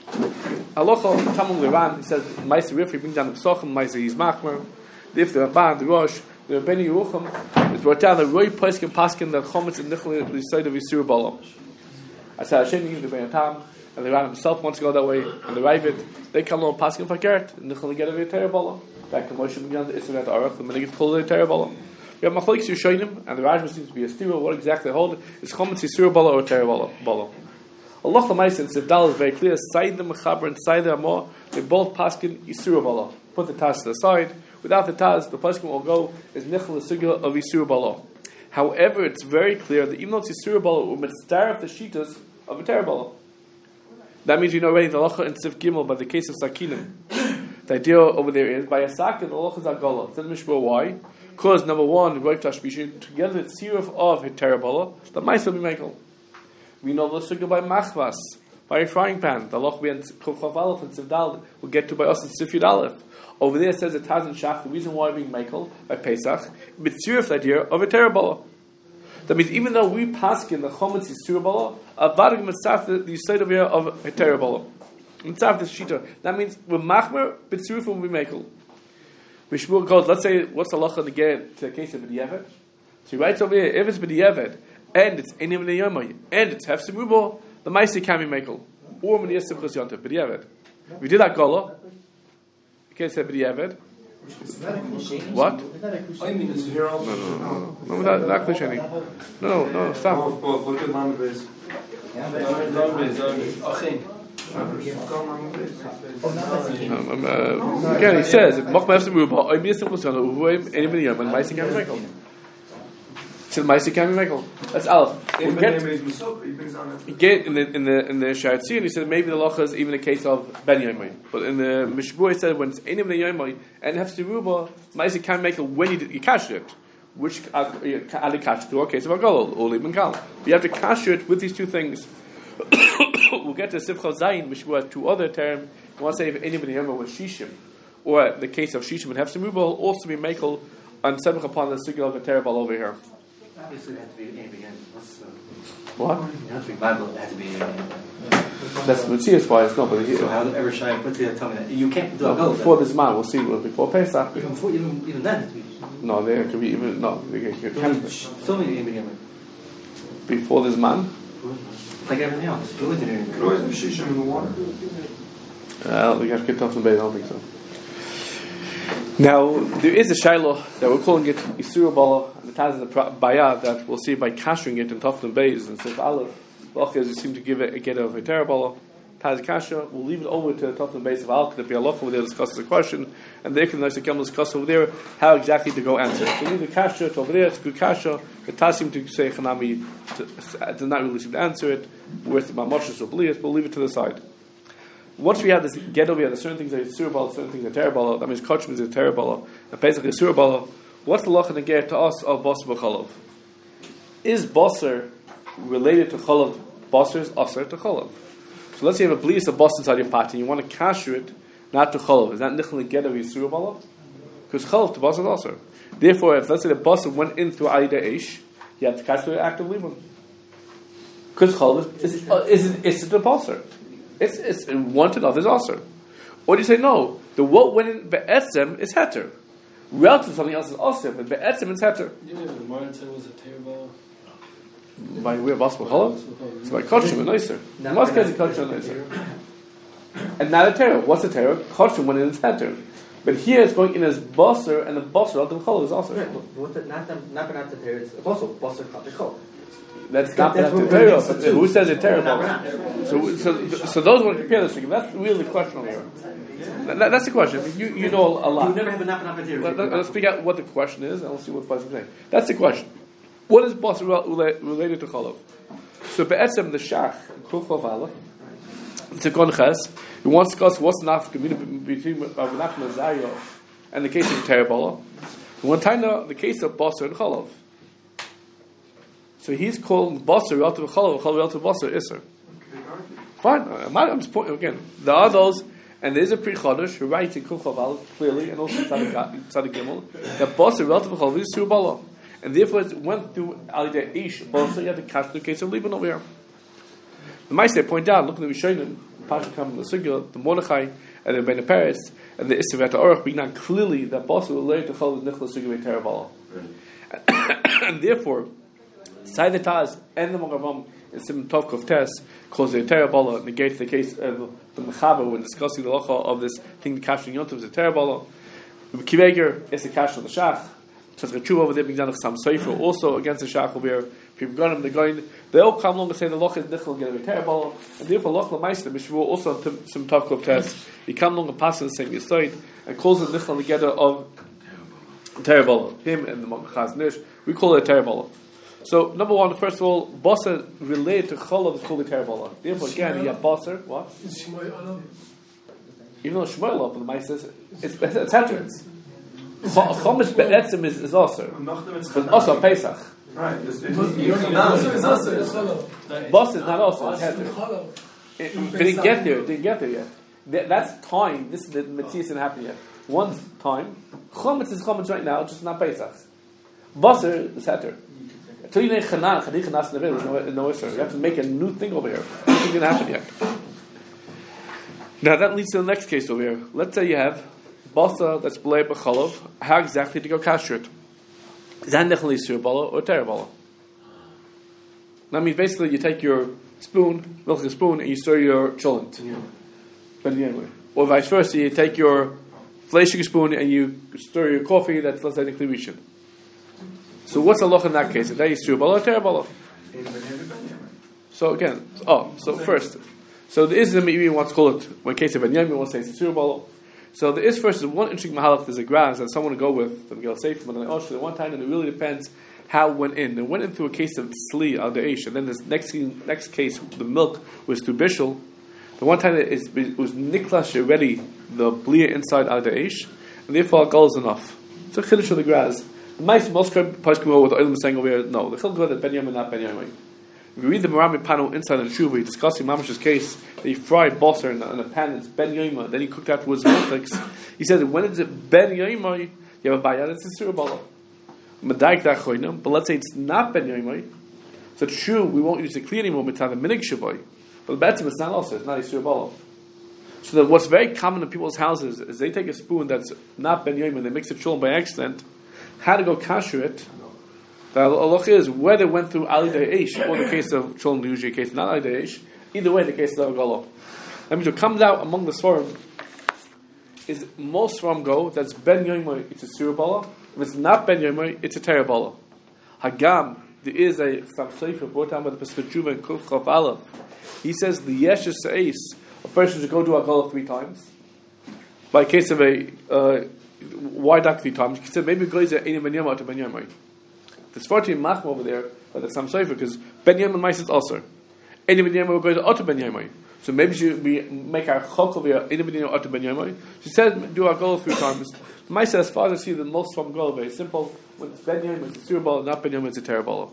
Halacha Tamul Iran. He says Ma'aser Rifri bring down the Pesachim. Ma'aser he's Machmer. If the Rabban, the Rosh, the Rebbeinu Yerucham, it brought down the Roy Peskin Paskin that Chometz and Nichel the side of Yisur Balam. I said Hashem gives the Ben Tam, and the Ran himself wants to go that way, and the Ravid they come along Paskin Fakert and Nichel get a Yisur Balam. Back to Moshe began the Isra Arach, the Menigit pulled the Yisur Balam. We have Machlokes Yushonim, and the Rajma seems to be a stira. What exactly hold is Chometz Yisur Bala or Tereh Bala? Allah L'maisa and Sivdal is very clear. Side the Mechaber and Side the Amor, they both paskin Yisur Bala. Put the Taz to the side. Without the Taz, the paskin will go is Nichel Sugya of Yisur Bala. However, it's very clear that even though it's Yisur Bala, we must start the shitas of a Tereh Bala. That means you know already the Lacha and Sif Gimel by the case of Sakinim. The idea over there is by a Sakin, the Lacha is Agala. Tell me why. Because number one, Roif Tashbishin, together with Sirif of Hiterabola, the mice will be Michael. We know the Sugya by Machvas, by a frying pan. The Loch and Kufchav Aleph and Sivdal will get to by us in Sifyud Aleph. Over there it says it has in Shach, the reason why being Michael by Pesach, but Sirif that year of Hiterabola. That means even though we paskin the Chometz Yisurabola, Avadig Mitzaf the side of here of Hiterabola. Mitzaf the Shita. That means we're Machmer, but Sirif will be Michael. Mishmur goes, let's say, what's the halacha again to the case of B'diavad? So he writes over here, if it's B'diavad, and it's Enim Ne'yomai, and it's Hefsim Rubo, the Maisi can be Michael. or Menias Simchas Yontif, B'diavad. If you did that Gola, you can't say B'diavad. What? I mean, it's Here also. No, no, no, no, no, not, not Klisheni. No, no, no, stop. Both, both. Look at Lamed Beis. Um, um, uh, again, he says, "Mach ma'aseh merubah, oy miyaseh chosana, uvoim any miniyam, and ma'aseh kam mekel." Said ma'aseh kam mekel. That's Aleph. We get get in the in the in the Sharetzi, and he said maybe the lacha is even a case of ben yomai. But in the Mishbur, he said when it's any miniyam and hefsei merubah, ma'aseh kam mekel when you you cash it, which ali cash to a case of agol or even kal. You have to cash it with these two things. We'll get to Sifcha Zayin, which were two other terms. I want to say if anybody ever was Shishim, or the case of Shishim and Hefsim Ruba will also be Mekel on Sebach upon the Sugil of the terrible over here. Obviously, it had to be in again. What's the. What? It had to be Bible, it had to be in again. That's Matthias wise, no, but So, how ever Shai put the tell me that? You can't do a go. before this man, we'll see, before Pesach. Even, before, even, even then, it would be. No, there could be even, no, they can, can, So many in again. before this man. Like everything else. It was in You could always be shishim in the water. Uh, I don't think I should get tough in bed, I don't think so. Now, there is a Shiloh that we're calling it Isura Bala, and it has the Baya that we'll see by cashing it in Tufton Bays and Sif Aleph. Lachas, you seem to give it a get of a Terabala. Taz Kasha, we'll leave it over to the Tufton Bays of Al, because the Halacha over there discusses the question, and they can actually come discuss over there how exactly to go answer it. So leave the Kasha to over there, it's a good Kasha. The Taz seem to say Chanami does not really seem to answer it with Mamashas or Blias, but we'll leave it to the side. Once we have this get over here, there's certain things that are Surabala, certain things that are Terabala, that means Kachim is a Terabala, and basically Surabala. What's the Lach in the get to us of Basar B'Chalav? Is Basar related to Chalav? Basar is Asar to Chalav. So let's say you have a blias of Basar inside your pot and you want to kasher it, not to Chalav. Is that Nichel and get over Surabala? Because Chalav to Basar is Asar. Therefore, if let's say the Basar went in through Aida Eish, you have to kasher it actively. Because Chalav is, is, is, is, is it the Basar? It's, it's wanted of is Asr. Or do you say no? The what went in Be'etzem is Heter. Relative to something else is Asr, but Be'etzem is Heter. You know, the Martin was a terrible. By way of Basar B'Chalav? It's by Kachim and Noiser. In most cases, Kachim and Noiser. And not a terror. What's a terror? Kachim went in as Heter. But here it's going in as Basar, and the Basar relative B'Chalav is Asr. Not not not the terror, it's also Basar Chalav. That's not the Torah. Who says it's terrible? So, so, so those want to compare this thing. That's really the question over here. That, that's the question. You, you know a lot. You never have a nap and nap Let, let, let's figure out what the question is, and we'll see what the person is saying. That's the question. What is Bas related to Chalav? So, Be'etzem the Shach, Kuchov Aleph, it's a Gonches. He wants to discuss what's the nafka between Rav Nachman Zayo and the case of Terabala. One time, the case of Basar and Chalav. So he's calling Basar relative to Chalav, Chalav relative to Basar, Isser. Fine, I'm, I'm just pointing again. There are those, and there's a Pri Chodesh who writes in Kuchaval clearly, and also in Tzadik Gimel, that Basar relative to Chalav is Surabala. And therefore it went through Alideh Ish, Basar, you have to catch the case of Liban over here. The Maaseh point out, looking at the Rishonim, Pasha Kam, the Sugya, the Mordechai, and the Ben Paris, and the Isser Veta Orach, being out clearly that Basar related to Chalav Nichla Sugya Terabala. And therefore, Sai the Taz and the Mogavam in Sim Tov Kov Tes calls the Terabala negate the case of the Mechaber when discussing the Lacha of this thing, the Kash and Yontiv is a Terabala. The Kiveger is the Kash of the Shach. So the Chu over there being done with some Sefer also against the Shach over here. People got him, they're going, they all come along and say the Lacha is Nichel get a Terabala. And therefore Lacha Meister, Mishvu also in Sim Tov Kov Tes, he come along and passes the same Yisoid and calls it Nichel together of Terabala. Him and the Chaz Nish, we call it Terabala. So, number one, first of all, Basar related to Chalav is called the Terabala. Therefore, again, you have Basar, what? Even though Shmuel up, the Ma'aseh says, it's it's Heteritz. Chomish Be'etzim is is Asar. But Asar Pesach. Right. Basar is not Asar, it's Heter. It didn't get there, it didn't get there yet. That's time, this is the Matthias didn't happen yet. One's time, Chomitz is Chomitz right now, just not Pesach. Basar is Heter. Until you need Chanan, Chadich and Nas Nevil, there's no Isser. You have to make a new thing over here. Nothing didn't happen yet. Now that leads to the next case over here. Let's say you have Basa that's B'lei B'Chalav. How exactly to go kasher it? Is that Nechel Yisur Bala or Terabala? That means basically you take your spoon, milk a spoon, and you stir your cholent. Ben Yomer. Or vice versa, you take your fleishig spoon and you stir your coffee, that's let's say the Rishon. So what's the loch in that case? Is that Yisur Bala or Terabala? So again, oh, so first, so there is the maybe wants to call it, when case of Ben Yomer, wants to say Yisur Bala. So there is first one interesting mahalach. There's a grass that someone to go with. The Miguel Seif, but then also the one time, and it really depends how it went in. It went in through a case of sli al deish, and then this next next case, the milk was through bishul. The one time it, is, it was niklash already, the blia inside al deish, and therefore alcohol is enough. It's a chiddush of the grass. The most most parts come over with the oil saying over here. No, the chiddush that Ben Yamin not Ben Yamin. If you read the Marami panel inside of the Shuva, discussing Mamash's case that he fried basar in, in a pan, it's Ben Yoima, then he cooked afterwards milfix. He said that when it's Ben Yoima, you have a bayad, it's a surabala. But let's say it's not Ben Yoima, so it's true, we won't use the clear anymore, it's not a minig shaboy. But better it's not also, it's not a surabala. So that what's very common in people's houses is they take a spoon that's not Ben Yoima and they mix it chulin by accident, how to go kasher it. The halach is whether it went through Ali Da'ish or the case of Sholem, usually the case not Ali Da'ish, either way the case of Galo. That means what comes out among the Svarim is most Svarim go, that's Ben Yomoy, it's a Surabala. If it's not Ben Yomoy, it's a Terabala. Hagam, there is a Sam Sefer brought down by the Pesach Tshuva and Kuf Chaf Aleph. He says the Yesh Sa'is, a person should go to Agala three times. By case of a uh, why not three times? He said maybe it goes to Einim Ben Yomoy to Ben Yomoy. There's forty machma over there, but there's some sefer because Ben Yamin Ma'is is also. Any Ben Yamin will go to Otter Ben Yamin. So maybe she we make our chok over here. Any Ben Yamin Otter Ben Yamin. She said do our goal a few times. Ma'is as far as I see the most from goal very simple. When it's Ben Yamin, it's a surabala, not Ben Yamin, it's a terabala.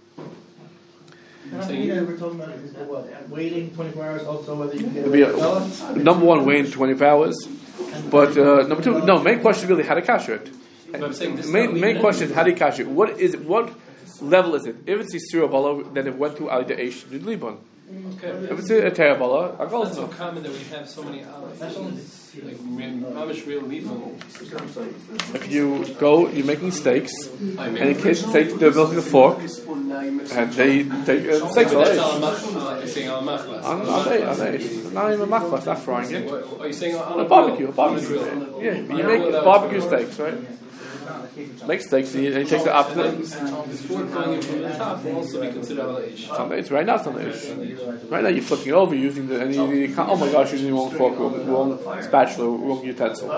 And I think that we're talking about is the what? Waiting twenty-four hours also whether you can get Be a a, number one, waiting twenty-four hours. But uh, number two, no. Main question is really how to kasher it. But I'm saying this main main question is how do you kasher it? What is it? What level is it? If it's a surabala, then it went to Ali Da'ish to Liban. Okay. If it's a terabala, a goal is That's so enough. common that we have so many olives. Like mamish real leafing. If you go, you're making steaks, I and the kids take the milk with a fork, and they take uh, steaks all That's day. al machmas. You're saying al machmas. On on day, on day. Not even machmas, not frying it. Are you saying on A a barbecue, a grill? barbecue. On a grill. Yeah, you make barbecue steaks, right? Make steaks, and you, and you take the opposite. Is food going in from the top will also be considered al ish? Some days, right now, some days. Right now, you're flipping it over using the, and you, you can't, oh my gosh, using the wrong fork, wrong, wrong spatula, wrong utensil.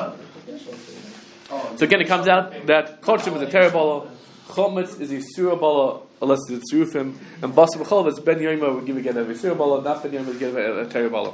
So again, it comes out that kosher is a terabala, chometz is a surabala, unless it's surufim, and basar b'chol, it's ben yoima, we give again every surabala, not ben yoima, we give a, a terabala.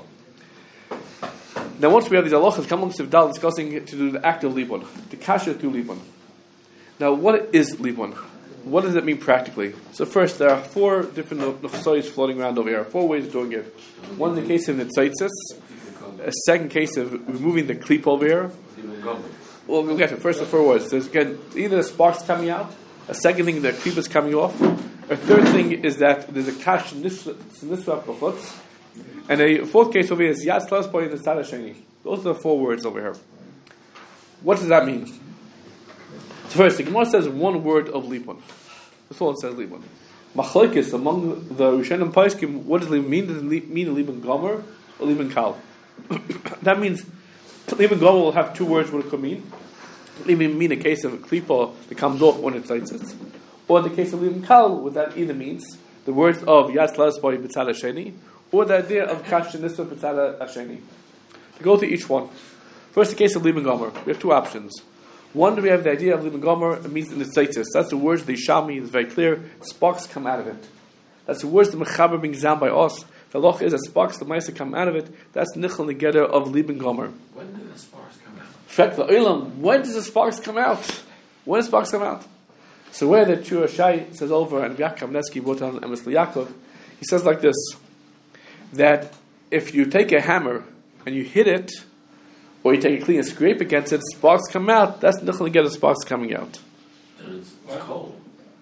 Now, once we have these halachas, come on to Sivdal discussing to do the act of libun, the kasher to libun. Now, what is libun? What does it mean practically? So first, there are four different nuchsois floating around over here, four ways of doing it. One in the case of nitzaitzis, a second case of removing the klip over here. Well, we'll get to it. First the four words. There's again either the sparks coming out, a second thing the klip is coming off, a third thing is that there's a kash nisraf b'chutz, and a fourth case over here is yad tlas boy in the tzad hasheni. Those are the four words over here. What does that mean? So first, the Gemara says one word of libun. That's all it says libun. Machlokes among the Rishonim Poskim, what does libun mean? Does it mean a libun gomer or libun kal? That means libun gomer will have two words. What it could mean? It may mean a case of a klipa that comes off when it cites it, or in the case of libun kal, what that either means the words of yad tlas boy b'tzad hasheni, or the idea of kash nisra b'tzad hasheni. To go to each one. First, the case of libun gomer. We have two options. One, we have the idea of libun gomer. It means in the tzaitis. That's the words of the Yishami. It's very clear. Sparks come out of it. That's the words the mechaber being down by us. The loch is that sparks, the ma'aser come out of it. That's nichel negeder of libun gomer. When do the sparks come out? Fact, the olam. When does the sparks come out? When does sparks come out? So where the Chura Shai says over, and Yaakov Nesky wrote on Emes Yaakov, he says like this: that if you take a hammer and you hit it, or you take a clean and scrape against it, sparks come out. That's nichel negeder sparks coming out. It's cold.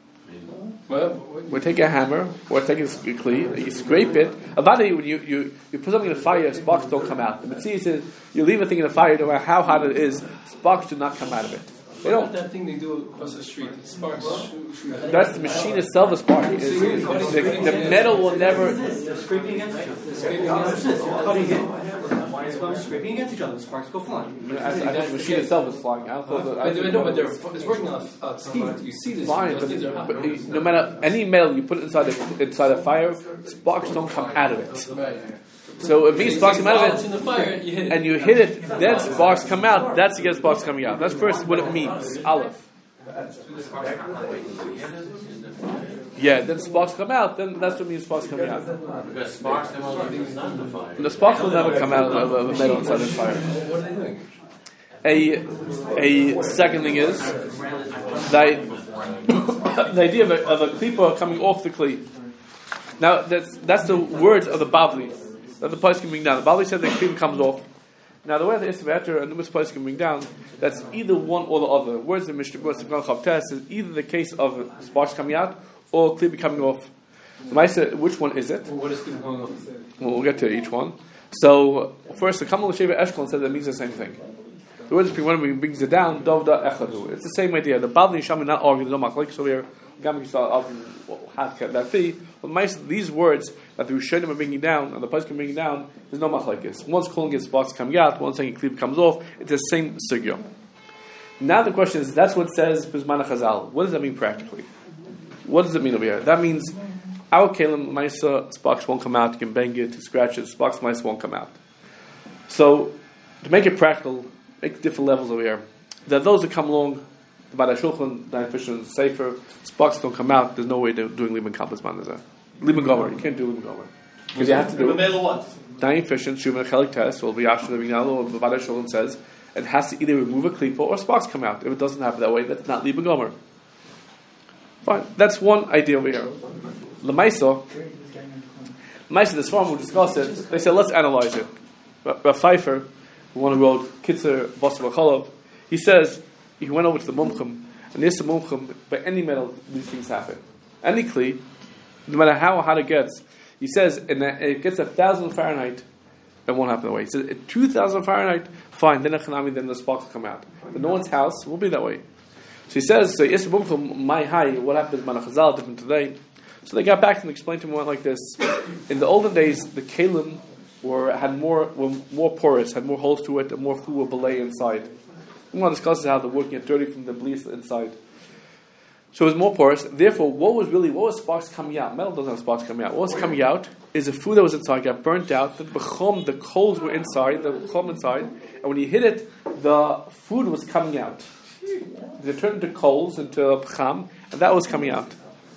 We take a hammer, or take a clean, you scrape it. About it, when you, you, you put something in the fire, sparks don't come out. The Mitzvah says you leave a thing in the fire, no matter how hot it is, sparks do not come out of it. They What don't. about that thing they do across the street? It sparks. Shoot, shoot. That's the machine itself is sparking. It's- The, the metal will never. They're scraping against each other. Scraping against They're cutting it. It's going scraping against each other. The sparks go flying. I, I think the machine itself is flying. I don't know. But they, no, but they're it's working on a uh, speed. You see this. Fine, those but, things are hot. but no matter any metal you put inside the inside a fire, sparks don't come out of it. Right. So it means sparks come out It's of in it, the fire. You hit it. and you hit it, then sparks come out. That's against sparks coming out. That's first what it means. Aleph. Yeah, then sparks come out. Then that's what means sparks coming out. Because sparks come out of inside the fire. The sparks will never come out of a metal inside the fire. What are they doing? A a second thing is the, the idea of a, of a klipa coming off the kli. Now that's that's the words of the Bavli. That the place can bring down. The Bavli said the klipa comes off. Now the way the Isvater and the numerous places can bring down, that's either one or the other. Words of Mishnah Berurah Chav Tes is either the case of sparks coming out or klipa coming off. The Maisa, which one is it? Well, what is going on? Well, we'll get to each one. So first, the Kamal Sheva Eshkol said that means the same thing. The word when he brings it down, Dovda Echadu. It's the same idea. The Bavli and Shami not arguing, no machlek. So we're going to start arguing how can that be. But my, these words that the Rishonim are bringing down and the Pesach are bringing down, there's no machlekes. One's calling it sparks coming out, one's saying a klip comes off. It's the same sugya. Now the question is, that's what it says Bizman Chazal. What does that mean practically? What does it mean over here? That means our kelim Maisa sparks won't come out. You can bang it, to scratch it. Sparks Maisa won't come out. So to make it practical, make different levels over here. There are those that come along, the Bada Shulchan, the Fisher, Sefer, sparks don't come out, there's no way they're doing Liban Kabbas Man. Liban Gomer, you can't do Liban Gomer. Because you have to do In the middle of what? Dayan Fisher, Shuman Chelik Test, or B'Yashar Levinalo, or the Bada Shulchan says, it has to either remove a klipa or sparks come out. If it doesn't happen that way, that's not Liban Gomer. Fine, that's one idea over here. L'maisa, L'maisa, this farm will discuss it, they said, let's analyze it. Rav Pfeiffer, the one who wrote Kitzer Basar B'Cholov, he says he went over to the Mumchim, and there's the Mumchim, by any metal, these things happen. Any kli, no matter how hot it gets, he says, and it gets a thousand Fahrenheit, it won't happen that way. He says, at two thousand Fahrenheit, fine, then then the sparks will come out. But no one's house will be that way. So he says, so yes, Mumchim, my high, what happens, Manachazal, different today. So they got back to him and explained to him one like this. In the olden days, the kalim were had more were more porous, had more holes to it, and more food will belay inside. We want to discuss how they're working it dirty from the bleach inside. So it was more porous. Therefore, what was really what was sparks coming out? Metal doesn't have sparks coming out. What was coming out is the food that was inside got burnt out. The bechom, the coals were inside, the bechom inside, and when you hit it, the food was coming out. They turned into coals, into becham, and that was coming out.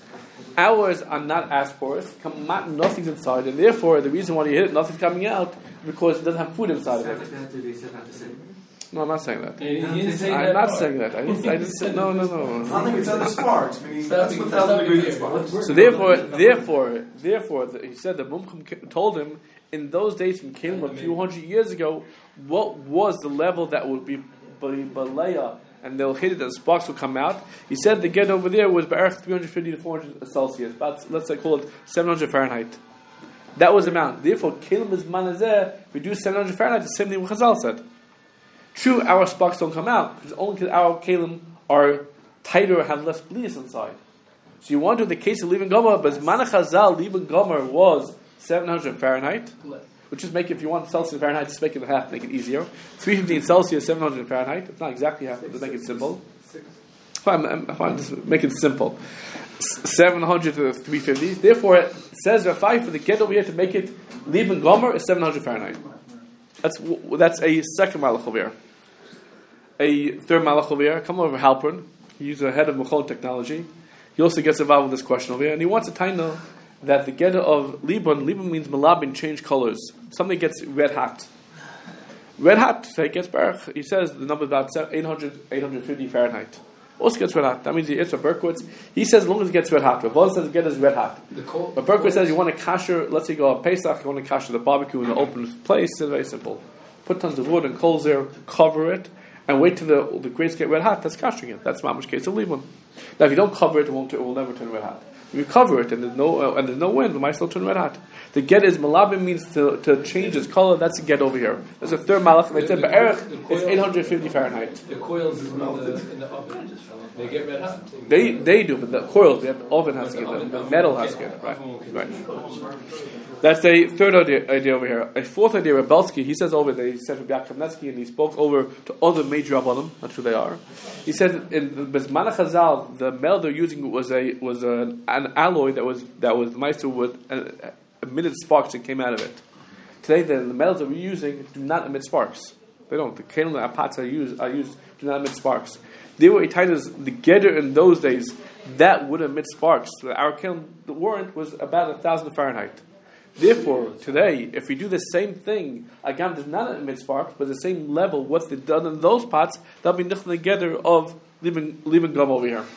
Ours are not as porous, come, not, nothing's inside, and therefore the reason why you hit it, nothing's coming out, because it doesn't have food inside of it. No, I'm not saying that. You didn't say I'm that not part. saying that. I didn't, I didn't say, no, no, no. I don't think it's under sparks, meaning that's Stop what it, thousand stop it degrees here. of sparks. So therefore, therefore, therefore, the, he said the Mumchim told him in those days from Kalim a few hundred years ago, what was the level that would be balaya, and they'll hit it and sparks will come out. He said the get over there was about three hundred fifty to four hundred Celsius, about let's say call it seven hundred Fahrenheit. That was the amount. Therefore, Kalim is manazeh. If we do seven hundred Fahrenheit, the same thing what Chazal said. True, our sparks don't come out because only because our kalim are tighter, have less bleach inside. So you want to do the case of Liban Gomer, but Manach Chazal Liban Gomer was seven hundred Fahrenheit, which is make it, if you want Celsius Fahrenheit, just make it half, make it easier. three fifty in Celsius, seven hundred Fahrenheit. It's not exactly half, but to make it simple. Fine, I'm, fine, just make it simple. seven hundred to three fifty. Therefore, it says Rav Pfeiffer the get over here to make it Liban Gomer is seven hundred Fahrenheit. That's that's a second malach over here. A third malach over here, come over Halpern. He's the head of Mechol technology. He also gets involved with this question over here, and he wants to know that the get of Liban, Liban means malabin, change colors. Something gets red hot. Red hot, so it gets baruch. He says the number is about eight hundred, eight fifty Fahrenheit. Also gets red hot. That means it's a Berkowitz. He says as long as it gets red hot. Ravon says the get is red hot. But Berkowitz says you want to kasher, let's say you go on Pesach, you want to kasher the barbecue in an open place. It's very simple. Put tons of wood and coals there, cover it, and wait till the the grates get red hot. That's kashering it. That's mamash case of Liban. Now if you don't cover it, it won't. It will never turn red hot. If you cover it and there's no uh, and there's no wind, it might still turn red hot. The get is malabim means to, to change its color. That's the get over here. There's a third malach. They said be'erich it's eight hundred fifty Fahrenheit. The coils in the, in the oven, they get red hot. They they do, but the coils, the oven has to get them. The metal has to get it. Right, right. That's a third idea, idea over here. A fourth idea, Rebelsky, he says over there, he said from Yaakov Kamensky, and he spoke over to other major Rabbanim, not who they are. He said in the Bezman Chazal, the metal they're using was a was a, an alloy that was that was meister with uh, emitted sparks that came out of it. Today, the, the metals that we're using do not emit sparks. They don't. The kelim and pots are used are used do not emit sparks. They were Itaitas, the Geder in those days that would emit sparks. So our kelim, the warrant was about a thousand Fahrenheit. Therefore, today, if we do the same thing, Agam does not emit sparks, but the same level, what's done in those pots, that'll be nichna together of leaving leaving gum over here.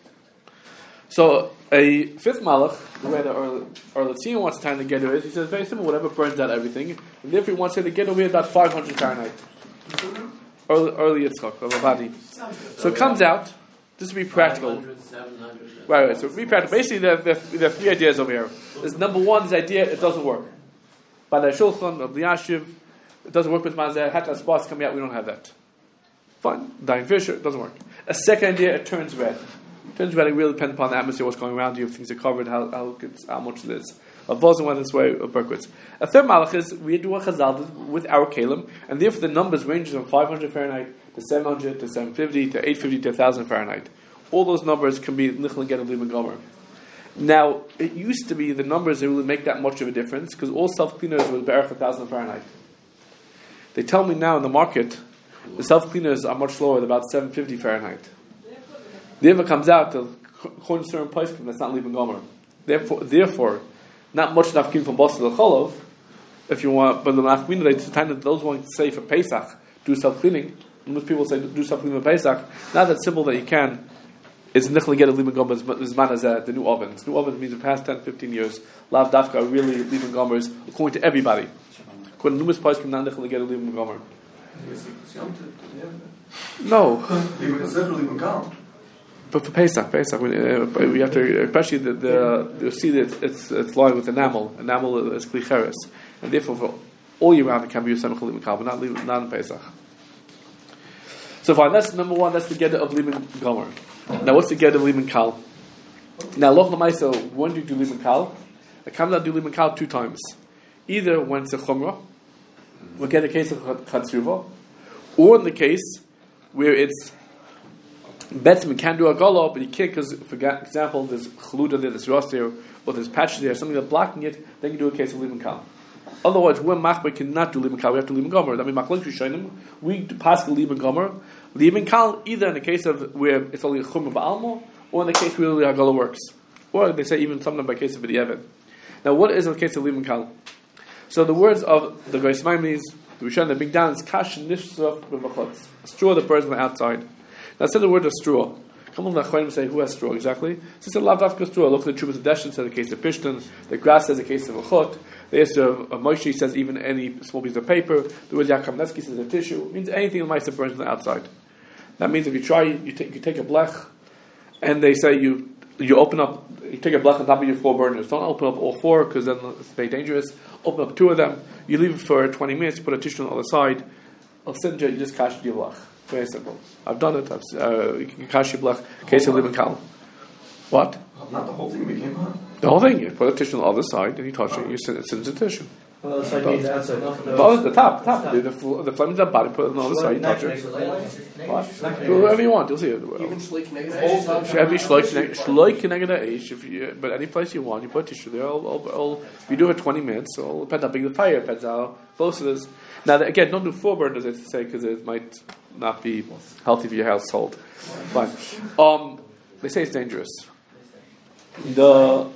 So a fifth malach, the way that our our Latino wants to time the geder is, he says very simple, whatever burns out everything. And therefore he wants to say the geder over here about five hundred Fahrenheit. Early early Yitzchak, of Abadi. So it comes out, just to be practical. Right, right, so be practical. Basically there, there, there are three ideas over here. There's number one, this idea, it doesn't work. By the Shulchan, of the Yashiv, it doesn't work with Mazeh, Hatta sparks coming out, we don't have that. Fine. Dying Fisher, it doesn't work. A second idea, it turns red. It turns red, it really depends upon the atmosphere, what's going around you, if things are covered, how how, how much it is. Of Vozen went this way, of Berkowitz. A third malach is, we do a chazal with our kalim, and therefore the numbers range from five hundred Fahrenheit to seven hundred to seven fifty to eight fifty to one thousand Fahrenheit. All those numbers can be Nichel Get Lim and Gomer. Now, it used to be the numbers that really make that much of a difference because all self cleaners were Be'erach one thousand Fahrenheit. They tell me now in the market, the self cleaners are much lower, they're about seven fifty Fahrenheit. Therefore, comes out to according to certain place that's not Lim and Gomer. Therefore, therefore, not much nafkin from Boston to Cholov. If you want, but the nafkin they the time that those want to say for Pesach do self cleaning. Most people say do self cleaning for Pesach. Not that simple that you can. It's nichel get a liban gomer zman as the new ovens. New ovens means the past ten, fifteen years. Lav dafka are really liban gomers according to everybody. According to numerous parts, can not nichel get a liban gomer. No. But for Pesach, Pesach, we, uh, we have to, especially the, the you see that it's it's lined with enamel. Enamel is klicheres, and therefore for all year round it can be used semichol liban kal, but not not in Pesach. So fine, that's number one. That's the geder of liban gomer. Now, what's the get of liban kal? Now, loch l'maisa, when do you do liban kal? I come down do liban kal two times. Either when it's a chumrah, we'll get a case of chatzruva, or in the case where it's betzim, you can do a gala, but you can't because, for example, there's chaluda there, there's ross there, or there's patches there, something that's blocking it, then you do a case of liban kal. Otherwise, when machba cannot do liban kal, we have to liban gomer. That means machlok rishonim, we pass the liban gomer. Liban kal, either in the case of where it's only a chumrah ba'almo, or in the case where the hagala works, or they say even sometimes by case of b'diavad. Now, what is the case of liban kal? So the words of the Geis Maimonides, the Rishon that bring down is kash nishzaf b'machotz, a straw that burns on the outside. Now, say the word of straw. Come on, the Achronim say who has straw exactly. So it's a lav dafka straw. Look at the Chubas of Deshin says the case of Pishtan. The grass says the case of a chut. The Esther of Moshe says even any small piece of paper. The word Yaakov Kamensky says a tissue. It means anything that might burns on the outside. That means if you try, you take you take a blech, and they say you you open up, you take a blech on top of your four burners. Don't open up all four because then it's very dangerous. Open up two of them. You leave it for twenty minutes. Put a tissue on the other side. Al sinja, you just kash your blech. Very simple. I've done it. I've, uh, you can kash your blech. Case of liban kal. What? Not the whole thing became hot. The whole thing. You put a tissue on the other side, and you touch it. You send it sends a tissue. Well, the side means the outside, not the... Oh, the top, top. The, the, the flame is the bottom. Put it on the other side. You touch it. What? Do whatever you want. You'll see it. Even shloik neged Every shloik connected to Aish. If you, but any place you want, you put tissue there. I'll, I'll, I'll, if you do it twenty minutes, so it depends how big the fire, depends how close it is. Now, again, don't do four burners, as I say, because it might not be healthy for your household. Fine. Um, they say it's dangerous. The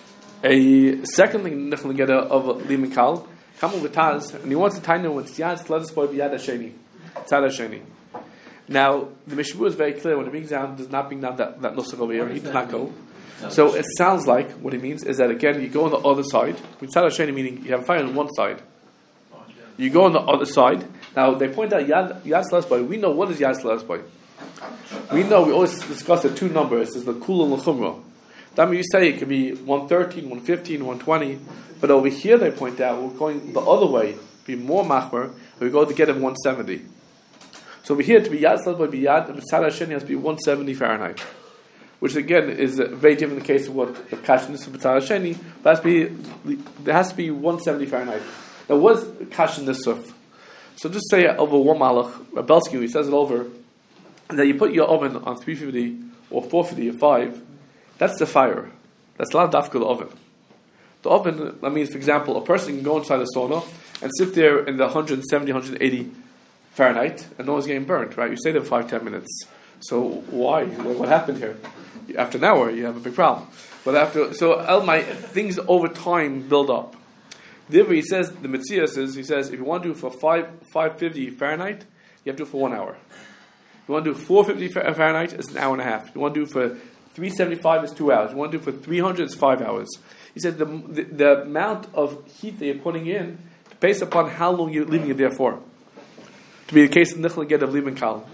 a second thing get of liban kal, come with Taz, and he wants to tie him with Yad let us boy Yad Hasheni, Tzad Hasheni. Now the Mishmur is very clear when it brings down does not bring down that that nusach over here. He does not go. So it sounds like what it means is that again you go on the other side. With Tzad Hasheni meaning you have fire on one side. You go on the other side. Now they point out Yad Yad let us boy. We know what is Yad let us boy. We know we always discuss the two numbers. Is the kula and the chumrah. That means you say it could be one thirteen, one fifteen, one twenty, but over here they point out we're going the other way, be more machmer, we go to get him one seventy. So over here to be yad salad by be yad, the Mitzad Sheni has to be one seventy Fahrenheit, which again is very different in the case of what the kashin is for Mitzad Sheni, but has to be, there has to be one seventy Fahrenheit. Now what's kashin nisuf? So just say over one malach, Belsky, he says it over, that you put your oven on three fifty or four fifty or five, that's the fire. That's not dafka the oven. The oven, that means, for example, a person can go inside the sauna and sit there in the one seventy, one eighty Fahrenheit and no one's getting burnt, right? You stay there for five, ten minutes. So why? What happened here? After an hour, you have a big problem. But after, so Elmai, things over time build up. Therefore, he says, the Metziah says, he says, if you want to do it for five, five fifty Fahrenheit, you have to do it for one hour. If you want to do four fifty Fahrenheit, it's an hour and a half. If you want to do it for three seventy-five, it's two hours. If you want to do it for three hundred, it's five hours. He said the, the the amount of heat that you're putting in, based upon how long you're leaving it there for. To be the case of Nichel Ged of Lieben Kal.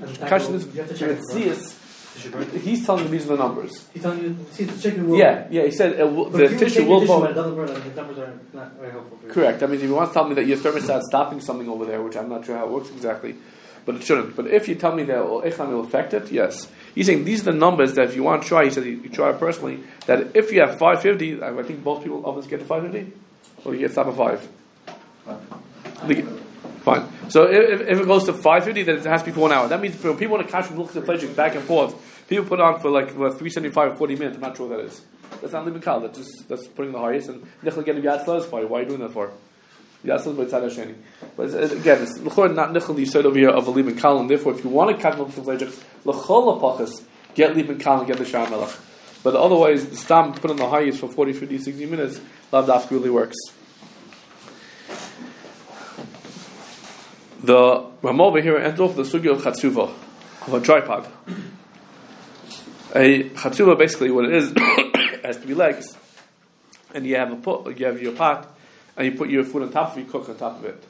He's telling you these are the numbers. He's telling you, see, the chicken will. Yeah, yeah. He said uh, w- the tissue will burn. It doesn't burn. The numbers are not very helpful. For you. Correct. That means if you want to tell me that your thermostat's stopping something over there, which I'm not sure how it works exactly, but it shouldn't. But if you tell me that well, Echam will affect it, yes. He's saying these are the numbers that if you want to try, he said you try it personally, that if you have five fifty, I think both people ovens get to five fifty, or you get stop at five. Fine. So if, if it goes to five fifty, then it has to be for one hour. That means when people want to catch from look at the back and forth, people put on for like what, three seventy-five or forty minutes. I'm not sure what that is. That's not living kal. That's just that's putting the highest. And nichel get a yad slaz for you. Why are you doing that for? Yad slaz by tzad hasheni. But it's, again, it's l'chor not nichel you said over here of a living kal, and therefore if you want to catch from look at l'chol apachas, get living kal and get the shah melach. But otherwise, the stam put on the highest for forty, fifty, sixty minutes. Lav dafka really works. The Ramah over here ends off the sugya of chatzuva, of a tripod. A chatzuva, basically what it is, it has to be legs, and you have a pot, you have your pot, and you put your food on top of it, you cook on top of it.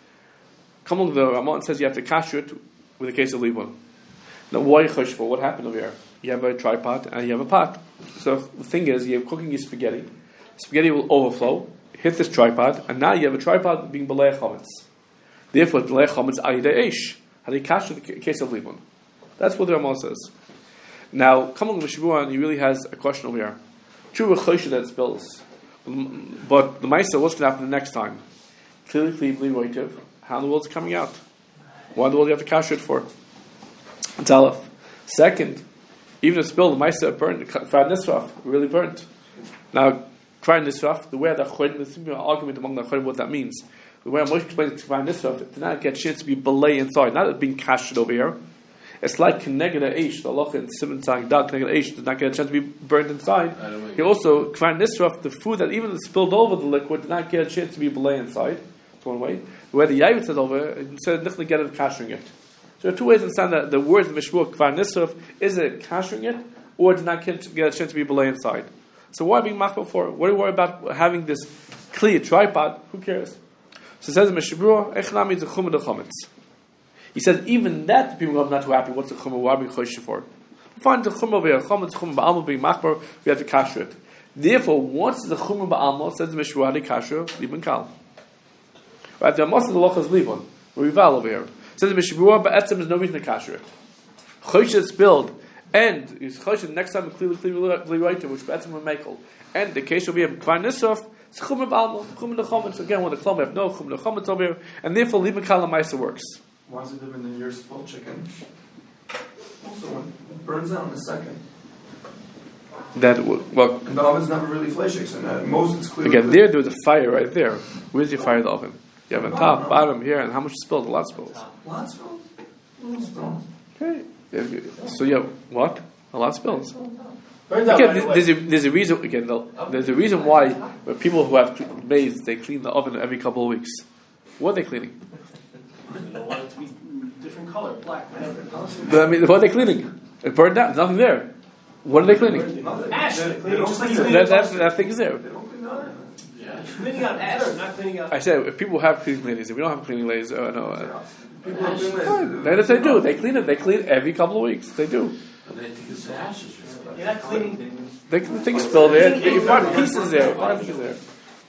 Come along, the Ramah says you have to kasher it with a case of libun. Now, why cheshva? What happened over here? You have a tripod and you have a pot. So the thing is, you're cooking your spaghetti. Spaghetti will overflow, hit this tripod, and now you have a tripod being belay chametz. Therefore, belay chametz ayidei eish. How do you kasher the case of libun? That's what the Ramah says. Now, come along, Mishabuan, he really has a question over here. True, a choshe that spills, but the Maisa, what's going to happen the next time? Clearly, clearly, roitiv. How in the world is it coming out? Why in the world do you have to kasher it for? It's aleph. Second, even a spill, the Maisa burned, Kfar Nisraf, really burnt. Now, Kfar Nisraf, the way that Chodim, there's an argument among the Chodim what that means. The way Moshe explains Kfar Nisraf, it did not get a chance to be belay inside, not it being kashed over here. It's like Keneged Eish, the Allah in Simon saying, Dag Keneged Eish, did not get a chance to be burned inside. He also, Kfar Nisraf, the food that even spilled over the liquid, did not get a chance to be belay inside. That's one way. The way the Yavit says over, it said, Nichli get it kashering it. So there are two ways to understand that the word Mishbuch Kfar Nisraf, is it kashering it, or did not get a chance to be belay inside? So why being machmir for? What do you worry about having this clear tripod? Who cares? So it says in Mishbuch, Echnami is a chumah de chametz. He says even that people are not too happy. What's the chumah? Why are we chosh for? Find the chumah over here. Chametz chumah ba'alma being machmir. We have to kasher it. Therefore, once the chumah ba'alma says in Mishbuch, the kasher libun kal. Right? The most of the lochas libun. We rival over here. It says in Mishbuch, but etzem is no reason to kasher it. Chosh is spilled. And chosh the next time clearly clearly right which etzem will makel. And the case will be a kfar nisraf. It's chumah ba'alma. Chumah nechametz. Again, when the klom have no chumah nechametz over here, and therefore libun kal amaisa works. Why is it different than your spoiled chicken? Also, when it burns out in a second. That well, and the oven's never really fleshik, so that Moses clearly. Again, there there's a fire right there. Where's your fire in the oven? You have on top, bottom, here, and how much spilled? A lot spills. A lot spilled. A lot spilled. Okay. So you have what? A lot spills. Burns out Again, right away. there's a there's a reason. Again, there's a reason why when people who have maize they clean the oven every couple of weeks. What are they cleaning? You don't want it to be different color, black, whatever. But, I mean, what are they cleaning? It burned out. There's nothing there. What are they cleaning? Nothing. Ash. They- They're they cleaning don't just like clean you it. clean That, your that, that thing is there. They don't clean the oven. Cleaning out ash, not cleaning out. I said if people have cleaning ladies, if we don't have cleaning ladies, uh, no. Uh, People are doing Then if they do, they clean it. They clean it every couple of weeks. They do. And they think it's ashes or something. You're not cleaning. The things spilled there. You find pieces there. You find pieces there.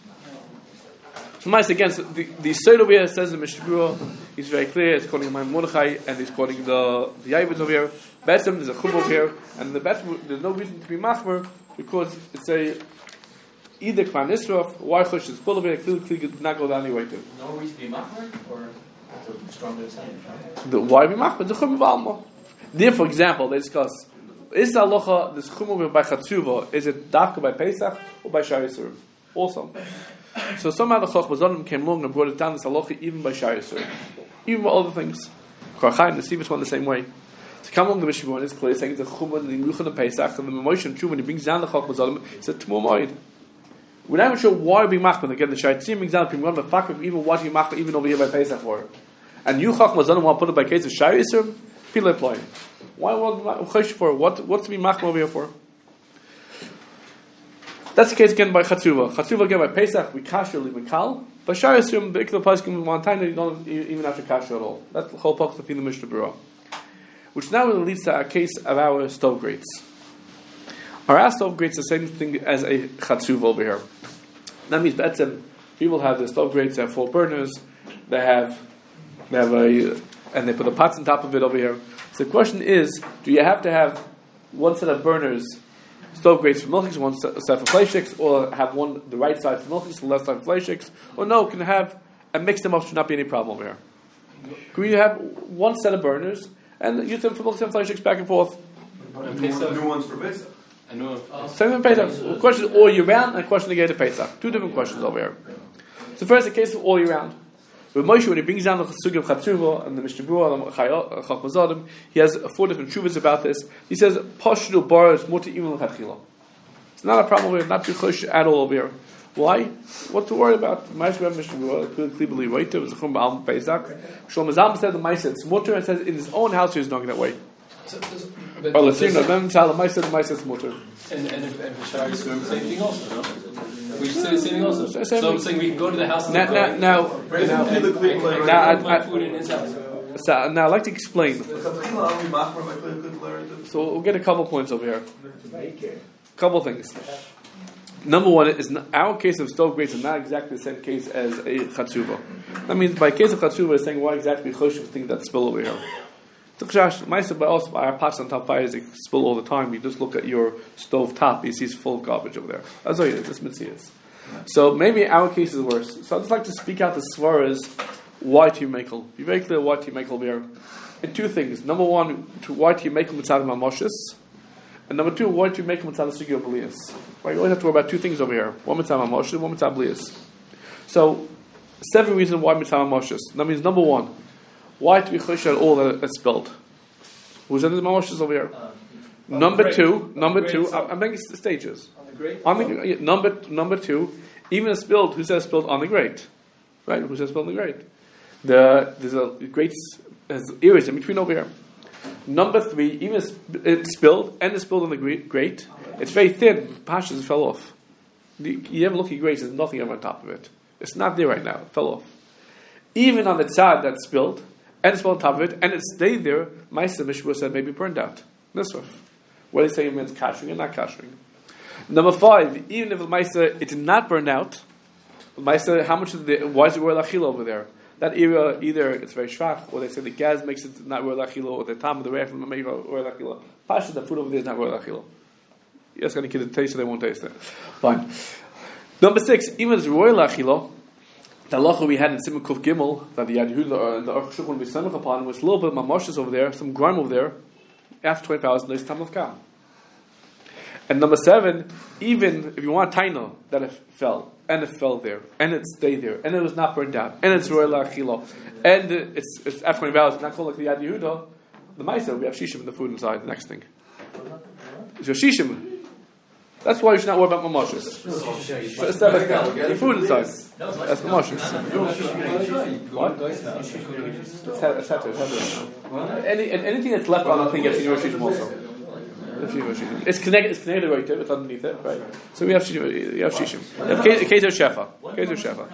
So, nice again. So the the side over here says in Mishnah Berurah, he's very clear. It's quoting my Mordechai and he's quoting the the Yavuz over here. Betzim, there's a chum over here, and the Betzim, there's no reason to be machmer because it's a either Kman Nisraf, why Chush is full of it, clearly could not go down anyway too. No reason to be machmer, or that's a stronger saying. The why be machmer? The chum b'alma. There, for example, they discuss is the halacha this chum over by Chatzuva, is it dafka by Pesach or by Shari Yisurim? Also. So somehow the Chach Bazanim came along and brought it down this halacha even by Shari Yisurim. Even by other things. Korachai and the Sivas went the same way. To come along the Mishnah Berurah is clear saying the chum and the Muchan and Pesach and the Moshe and True when he brings down the Chach Bazanim, it's a Tmur Moed. We're not even sure why we machmer again. The Shaitim example, we want even what you machmer even over here by Pesach for. And you Chach Bazanim want to put it by case of Shari Yisurim, people apply. Why want we for? What what's to be machmer over here for? That's the case again by Chatzuva. Chatzuva again by Pesach, we kasher live kal. By Shari Yisurim, the Ikla Paskim Montana, you don't even have to kasher at all. That's the whole purpose of the Mishnah Berurah. Which now really leads to a case of our stove grates. Our stove grates the same thing as a Chatzuva over here. That means betzim, people have the stove grates, they have four burners, they have they have a and they put the pots on top of it over here. So the question is, do you have to have one set of burners, stove grates for milchiks, one set for fleishiks, or have one the right side for milchiks, the left side for fleishiks? Or no, can have and mix them up, should not be any problem over here. Can we have one set of burners and use them for milchiks and fleishiks back and forth? New ones for Pesach. I know. Same thing Pesach. The question is all year round and a question again to Pesach. Two different questions over here. So first, the case of all year round. With Moshe, when he brings down the Chesugim of Chatzuva and the Mishnah Berurah and the Chach Bazadim, he has four different shuvas about this. He says, Pashdu bar is muti even l'chadchila. It's not a problem over here, not chush at all over here. Why? What to worry about? Ma'aseh Reb Mishnah Berurah, clearly believe right. It was a chum ba'al Pesach. Shlomo Zalman said the Ma'aseh it's mutter and says in his own house he was not that way. Or let's see, no, then tell the Ma'aseh the Ma'aseh it's mutter. And and if if Shari Yisurim, same thing also, no? We should say the same thing also. Same So thing. I'm saying we can go to the house. Now, now, now, Raise now, the clean plate. now, I- my I- food in his house. so now I'd like to explain. The Chatchila, are we machmer by clean good learned? So we'll get a couple points over here. Couple things. Number one is n- our case of stove grates is not exactly the same case as a chatzuva. That means by case of chatzuva, is saying why exactly choshev think that spill over here. So chash, ma'aseh by us, by our pots on top fires, they spill all the time. You just look at your stove top, you see it's full of garbage over there. That's all it is. That's mitzvahs. So maybe our case is worse. So I'd just like to speak out the svaras why to make it. Be very clear why to make it here. And two things. Number one, to why do you make them mitzad mamoshes? And number two, why do you make them mitzad sugiyah b'lias? Right, you always have to worry about two things over here. One mitzad mamoshes, one mitzad b'lias. So, seven reasons why mitzad mamoshes. That means number one, why to be chosh at all that it's spelled? Who's in the mamoshes over here? Uh, Number great. two, number Great, two, so- I'm I'm making s- stages. On the grate? On the, yeah, number number two, even if spilled, who says spilled on the grate? Right? Who says spilled on the grate? The there's a grates there's areas in between over here. Number three, even if it's spilled and it's spilled on the gra- grate, it's very thin. Pashas fell off. You, you ever look at grates? There's nothing ever on top of it. It's not there right now. It fell off. Even on the tzad that's spilled and it's spilled on top of it and it stayed there, Ma'aseh Mishmur said maybe burned out. Nisraf. What do you say it means kashering and not kashering? Number five, even if the Ma'aseh it's not burned out, the Ma'aseh, how much of the why is it royal achila over there? That area either it's very shvach, or they say the gas makes it not royal achila, or the time of the ref makes it royal achila. Pasha, the food over there is not royal achila. You're just going to get a taste it, they won't taste it. Fine. Number six, even if it's royal achila, the halacha we had in Simon Kuf Gimel that the Yad or the Aruch Shulchan we samach upon was a little bit of mamoshes over there, some grime over there. After twenty thousand, there's time of kam. And number seven, even if you want taina that it fell and it fell there and it stayed there and it was not burned down and it's royal achila and it's it's after twenty thousand, not called like the Yad Yehuda, the Ma'aseh we have shishim in the food inside. The next thing, it's your shishim. That's why you should not worry about mamoshes. Your food inside. That's mamoshes. What? It's head- it's head- it's head- Any and anything that's left on the thing gets in your shishim also. It's connected. It's connected right to it. It's underneath it, right? So we have shishim. We have shishim. We have keter shefa. Keter shefa.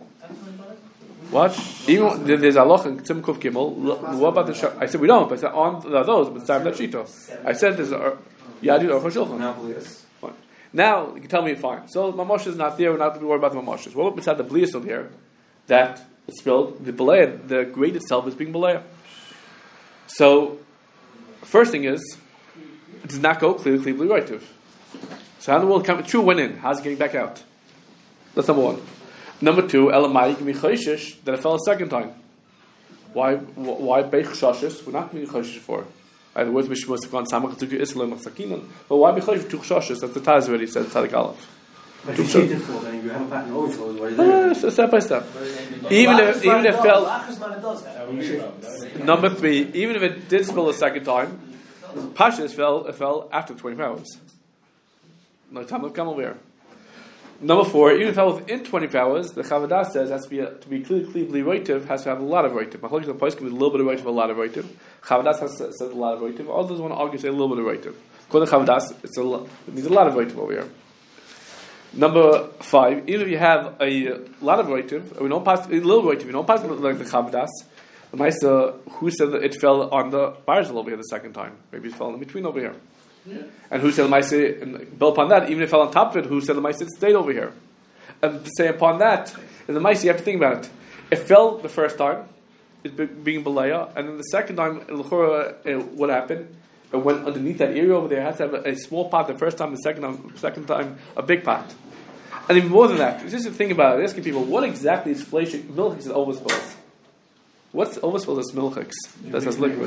What? Even there's a loch in Tzim Kuf Gimel. What about the? I said we don't. But I said on those. But start that shita. I said there's a. Yeah, I do know for Shulchan. Now Blias. Fine. Now you can tell me fine. So Mamosh is not there. We're not worried about the Mamoshes. What beside the Blias over here? That it's spelled the Belaya. The grade itself is being Belaya. So first thing is it does not go clearly clearly right. So how in the world come true went in? How's it getting back out? That's number one. Number two, Elamai can be choishish that it fell a second time. Why? Why beich shoshes? We're not being choishish for. The words which must have gone samach to Islam sakinan. But why be choishish two shoshes? That's the Taz already said Tzadik Aleph. But if you cheat it for, then you have a pattern overflows. What is Uh, that? so step by step. Even if even if it fell. That would be a problem. Number three, even if it did spill a second time, Pashas fell it fell after twenty-four hours. No time of come over here. Number four, even if it fell within twenty-four hours, the Chavadah says has to be a, to be clearly clearly roitiv has to have a lot of roitiv. Machlokes the place can be a little bit of roitiv, a lot of roitiv. Chavadah has says a lot of roitiv. Others want to argue say a little bit of roitiv. According to Chavadah, it's a lot. It means a lot of roitiv over here. Number five, even if you have a lot of roitiv, we don't pass a little roitiv, you don't pass like the Chavadah. The Maisa, who said that it fell on the barzel over here the second time? Maybe it fell in between over here. Yeah. And who said the Maisa, and built upon that, even if it fell on top of it, who said the Maisa it stayed over here? And to say upon that, in the Maisa you have to think about it. It fell the first time, it be, being Belaya, and then the second time, uh, what happened? It went underneath that area over there, it has to have a, a small pot the first time, the second time, second time a big pot. And even more than that, just to think about it, asking people, what exactly is fleshik, milk is overspills? What's overflows as milchiks? That's as liquid.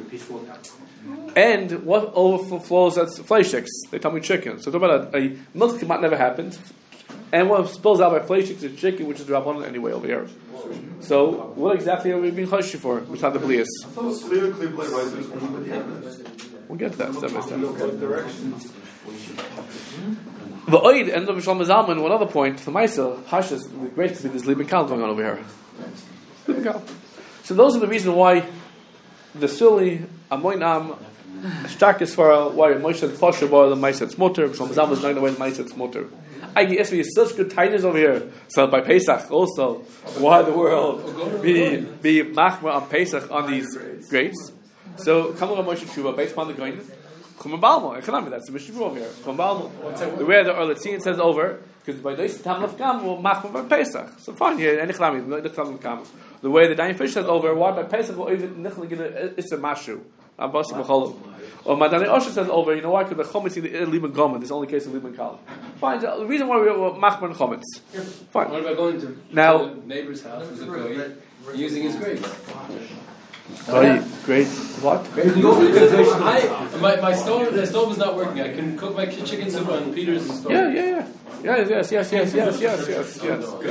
And what overflows as fleishiks? They tell me chicken. So talk about a, a milk might never happened. And what spills out by fleishiks is chicken, which is rabbanon anyway over here. So what exactly are we being chosh for? Without the blias. I thought it was clear, clear play right there's only with the evidence. We'll get that step by step. What direction? The oid end of Shalom Zalman. One other point. The Maisa Hashas. The great to be this Liban Kal going on over here. Liban Kal. So those are the reason why the Suli, Amoinam, Shtakis for why Moshe said Pasha Bar the Moshe said Smoter, Shalom Zalman is not the way the Moshe said Smoter. I guess we have such good tidings over here. So by Pesach also, why the world be be machmer on Pesach on these grapes? So come on Moshe Tshuva based upon the going. Chum Balmo, economic. That's the Mishnah over here. Chum Balmo. The way the Erlitzin says over because by this time of Gam will machmer by Pesach. So fine here. Any chlami, no the time of Gam. The way the Dayan Fish says over, why by Pesach will even nichel get it's a mashu. Abbas Mecholov. Or Madani Osher says over, you know why? Because the chometz in the Liban Gomen. This is only case of Liban Kal. Fine. The reason why we were machmer and chometz. Fine. What about going to Now- the neighbor's house as a goy, using his grapes? Great, great. What? You can go because I, my, my stove, the stove is not working. I can cook my chicken soup on Peter's stove. Yeah, yeah, yeah. Yes, yes, yes, yes, yes, yes, yes,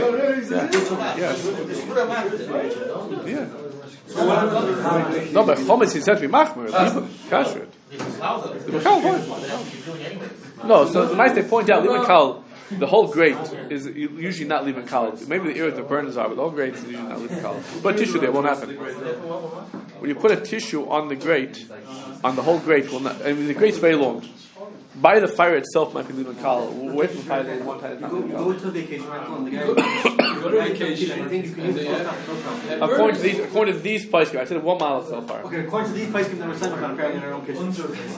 yes. Yeah. Yeah. No, but chometz he said to be machmer. Kashrut. Liban Kal, fine. No, so the nice they point out Liban Kal. The whole grate is usually not Liban Kal. Maybe the area the burners are, but the whole grate is usually not Liban Kal. Put a tissue there, it won't happen. When you put a tissue on the grate, on the whole grate, will not. I mean, the grate's very long. By the fire itself might be Liban Kal. Away from the fire, there's one time it's not Go, Liban go Kal. to vacation rental and the guy. Go to vacation. I think you can use and no they time, have- no time. have According to burners. these, according to these price, I said one mile so far. Okay, according to these places, they were sent apparently in their own kitchen.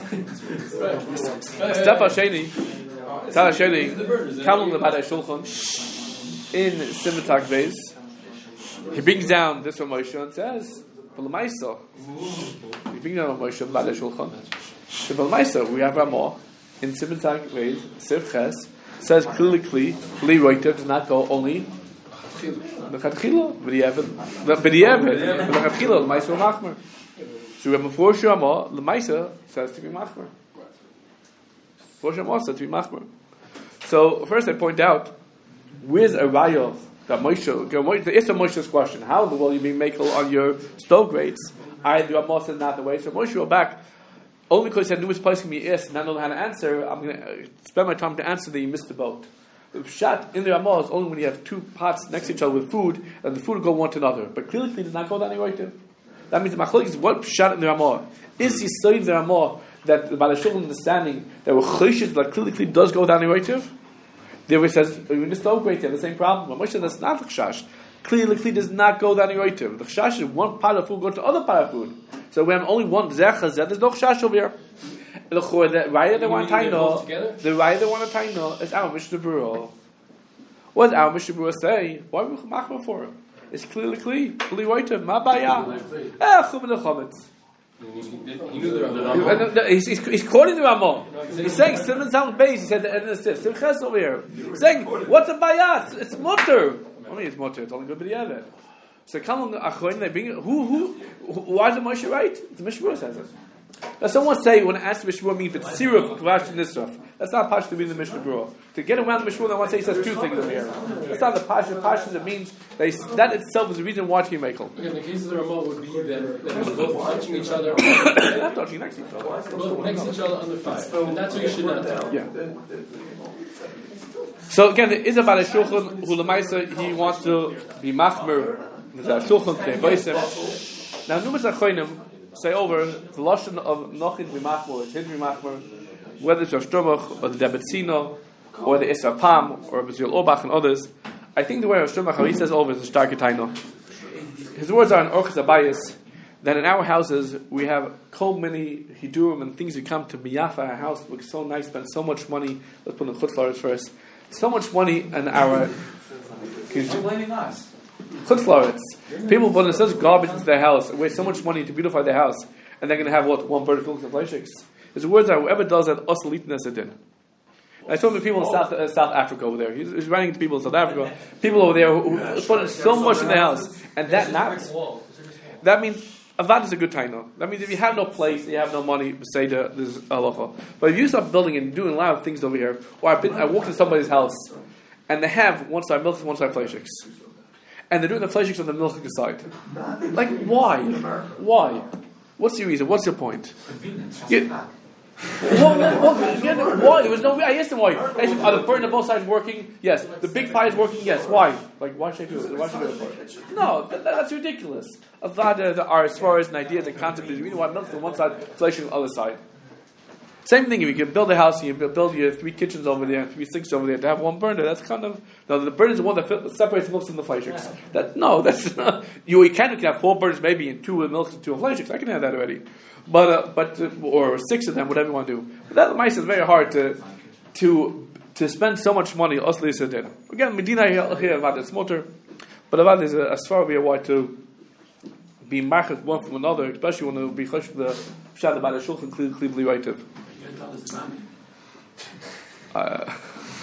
Step Hasheni. Tal Hasheni, Kamel Lebadei Shulchan, in Simatak Beis, he brings down this from Moshe and says, B'lamaisa, he brings down Moshe Lebadei Shulchan, the B'lamaisa, we have Ramah, in Simatak Beis, Sif Ches, says clearly, Li Reuter does not go only the Chadchila, B'di'evet, the B'di'evet, the Chadchila, L'maisa Machmer. So we have before Ramah, L'maisa says to be Machmer. To be machmer. So first I point out, where's a raya that Moshe? The Issa Moshe's question: how in the world you being makel on your stove grates? I the Ramos is not the way. So Moshe went back only because he had numerous places me is and I don't know how to answer. I'm going to spend my time to answer that you missed the boat. The shot in the Ramos is only when you have two pots next to each other with food and the food will go one to another. But clearly, it does not go down any way. That means the machlok is what shot in the Ramah is he studying the Ramah. That by the Shulchan understanding that we're choishes that clearly, clearly does go down narrative. There it says we just don't great have the same problem. But Moshe that's not the chash. Clearly, clearly does not go down narrative. The chash is one pot of food go to other pot of food. So we have only one zechazet. There's no chash over here. the the Raya they want You mean they both Taino, together? the Raya they want Taino is our Mishnah Berurah. What does our Mishnah Berurah say? Why are we machmer for him? It's clearly clear. Bli roitem, ma baya. Eh, chum and chametz. He knew the Ramah. And, uh, He's, he's, he's quoting the Ramah. He's saying Simon Sound Base. He said the end of the sif. Simches over here. He's saying what's a bayat? It's, it's mutter. I mean, it's mutter. It's only good b'diavad. So come on, Achroin. They bring who who. who why is the Moshe right? The Mishnah says it. Now, someone say when asked the Mishnah means but siruf kvash nisraf. That's not pasha to be in the Mishnah Berurah. To get around the Mishnah, I want to say he says two things over here. That's not the pasha. Pasha that means they, that itself is the reason why he make them. Okay, the case of the Ramah would be that that they're both touching each other. They're not touching next to each other. Both next to each other on the feet. And that's what you should not do. Yeah. So again, it is about a shulchan who lemaisa he wants to be machmer. There's a shulchan today. Boisem. Now, numerous achronim say over the lashon of nochin b'machmer, it's hidden b'machmer, whether it's Rashtomach or the Debetzino or the Isra Pam or Bezil Obach and others. I think the way Rashtomach how he says over is the Starke Taino. His words are in Orchis Abayis that in our houses we have so many hidurim and things we come to miyafa our house looks so nice, spend so much money. Let's put in chutz la'aretz first. So much money in our blaming us. chutz la'aretz. People put in such garbage into their house, waste so much money to beautify their house, and they're going to have what one bird filled with fleishiks. His words are whoever does that osalitness adin. I told me people in South uh, South Africa over there. He's, he's writing to people in South Africa. People over there who, who put in so much in their house, and that not. That means avad is a good taino. That means if you have no place, you have no money, say the this halacha. But if you start building and doing a lot of things over here, or I've been, I walked in somebody's house, and they have one side milk and one side fleishiks, and they're doing the fleishiks on the milk side. Like why? Why? What's your reason? What's your point? Yeah. Well, well, well, yeah, why? There was no. I asked him why. I asked him, are the burden on both sides working? Yes. The big fire is working. Yes. Why? Like, why should I do it? Why should I do it? No, that, that's ridiculous. Avada, the are as far as an idea, the concept is, you know what, milk on one side, flesh on the other side. Same thing. If you can build a house, and you build your three kitchens over there, and three sinks over there to have one burner. That's kind of no. The burner is the one that fil- separates milk from the fleishiks. That no, that's not, you. You can, you can have four burners maybe, and two with milk and two with fleishiks. I can have that already. But uh, but uh, or six of them, whatever you want to do. But that mice is very hard to to to spend so much money. Osli said again, Medina here about this motor, but about is as far as why to be market one from another, especially when it will be chush the shad about a shulchan clearly right of. Uh,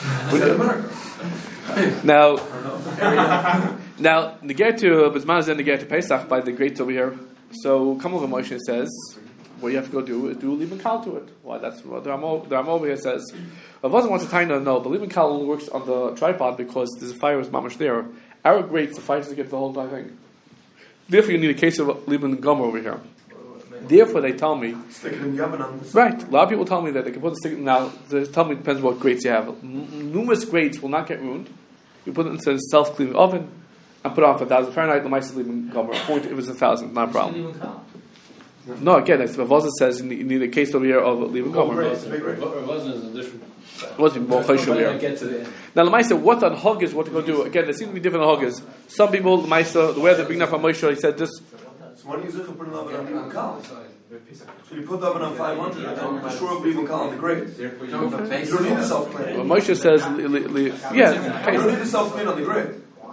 now, now the get to Bisman is in the get to Pesach by the greats over here. So Kamal Moshe says, what you have to go do is do leaving kal to it. Why? That's what the Ramo over here says. If wasn't wants to tie no, no, but leaving kal only works on the tripod because there's a fire is mamash there. Our greats, the fire doesn't get the whole entire thing. Therefore, you need a case of leaving gum over here. Therefore, they tell me. Stick it in the oven on the Right. A lot of people tell me that they can put the stick. Now, they tell me it depends what grates you have. N- numerous grates will not get ruined. You put it into a self-cleaning oven and put it on for a thousand Fahrenheit. The mice is leaving gum. Point if it's a thousand, not a problem. No, again, it's Vavazah says you need, you need a case over here of leaving gum. Ravazan is a different. What's it more chayshul here? Now, the mice what on hug is what to go do. Again, there seems to be different huggers. Some people, the mice, the way they're bringing up from Moshe, he said this. So why do you say put an oven on leaving kal? So you put the oven on five hundred, and then I'm sure leaving kal on the grate. You don't need the self clean. Well, Moshe says, li, li, li, yeah, You don't need the self clean on the grate.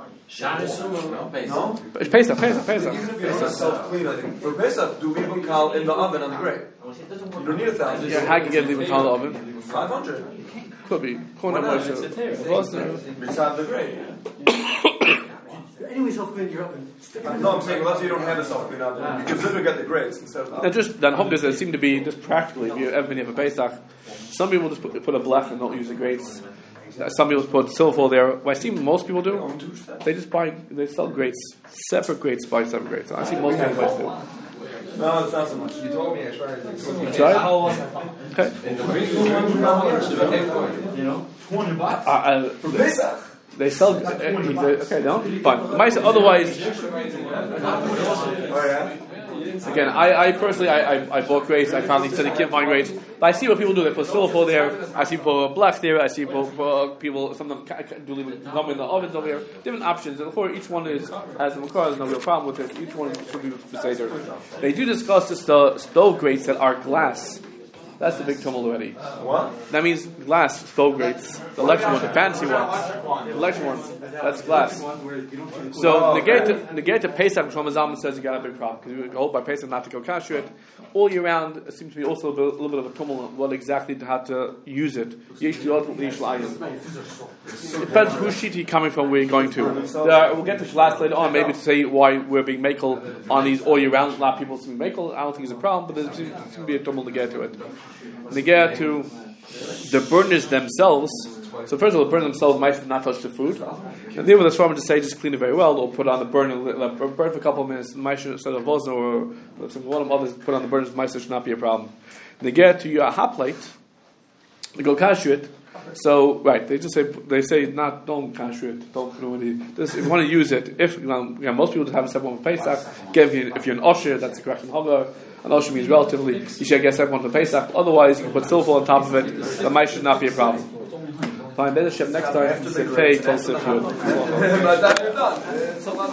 No? it's Pesach, Pesach, Pesach. Even if you don't self clean, I think for Pesach, do leaving kal in the oven on the grate. You don't need a thousand. Yeah, how can you get leaving kal in the oven? Five hundred. Could be. Corner Moshe. Beside the grate. Anyway, self clean your oven. No, I'm saying unless you don't have a self clean oven, you can literally get the grates instead of the Now, oven. just then, hope there seem to be just practically. If you ever been here for Pesach, some people just put, put a blech and don't use the grates. Uh, Some people put silver there. What I see most people do, they just buy, they sell grates, separate grates, buy separate grates. I see most people do. No, it's not so much. You told me I tried it. You try it? Okay. You know, two hundred bucks. Uh, uh, For Pesach. they sell. Uh, okay, no, fine. The mice- Otherwise, Oh yeah? again, I, I personally, I, I, I bought grates. I found these can't find grates. But I see what people do. They put silver there. I see people put black there. I see people, uh, people some of them ca- ca- do leave it gum in the ovens over here. Different options. And of course, each one is has a makar. There's no real problem with it. Each one should be beseder. They do discuss the sto- stove grates that are glass. That's the big tumble already. What? That means glass, stove grates, the electric ones, the fancy ones, the electric ones, that's glass. So, negate to, negate to Pesach, Shlomo Zalman says you got a big problem, because you hold by Pesach not to go kasher it. All year round, it seems to be also a, bit, a little bit of a tumble on what exactly to how to use it. Yesh li'ot, yesh la'ayin. It depends whose sheet you're coming from, where you're going to. Are, we'll get to Shlas later on, maybe to say why we're being makel on these all year round. A lot of people seem to be makel. I don't think it's a problem, but there seems to be a tumble to get to it. And they get to the burners themselves. So first of all, the burners themselves might not touch the food. And then with the Svarim to say just clean it very well, or put on the burner, burn for a couple of minutes. Might instead of vozna or some one of others put on the burners. Might should not be a problem. And they get to your hot plate. They go kasher it. So right, they just say they say not don't kasher it, don't do any. This, if you want to use it, if you know, you know, most people just have a separate one for Pesach. Again, if, you, if you're an osher, that's the correct hagar. An osher means relatively you should get separate one for Pesach. Otherwise, you can put silver on top of it. The mice should not be a problem. Fine, Ben Hashem, next time after the Fei, tell Sif Yud.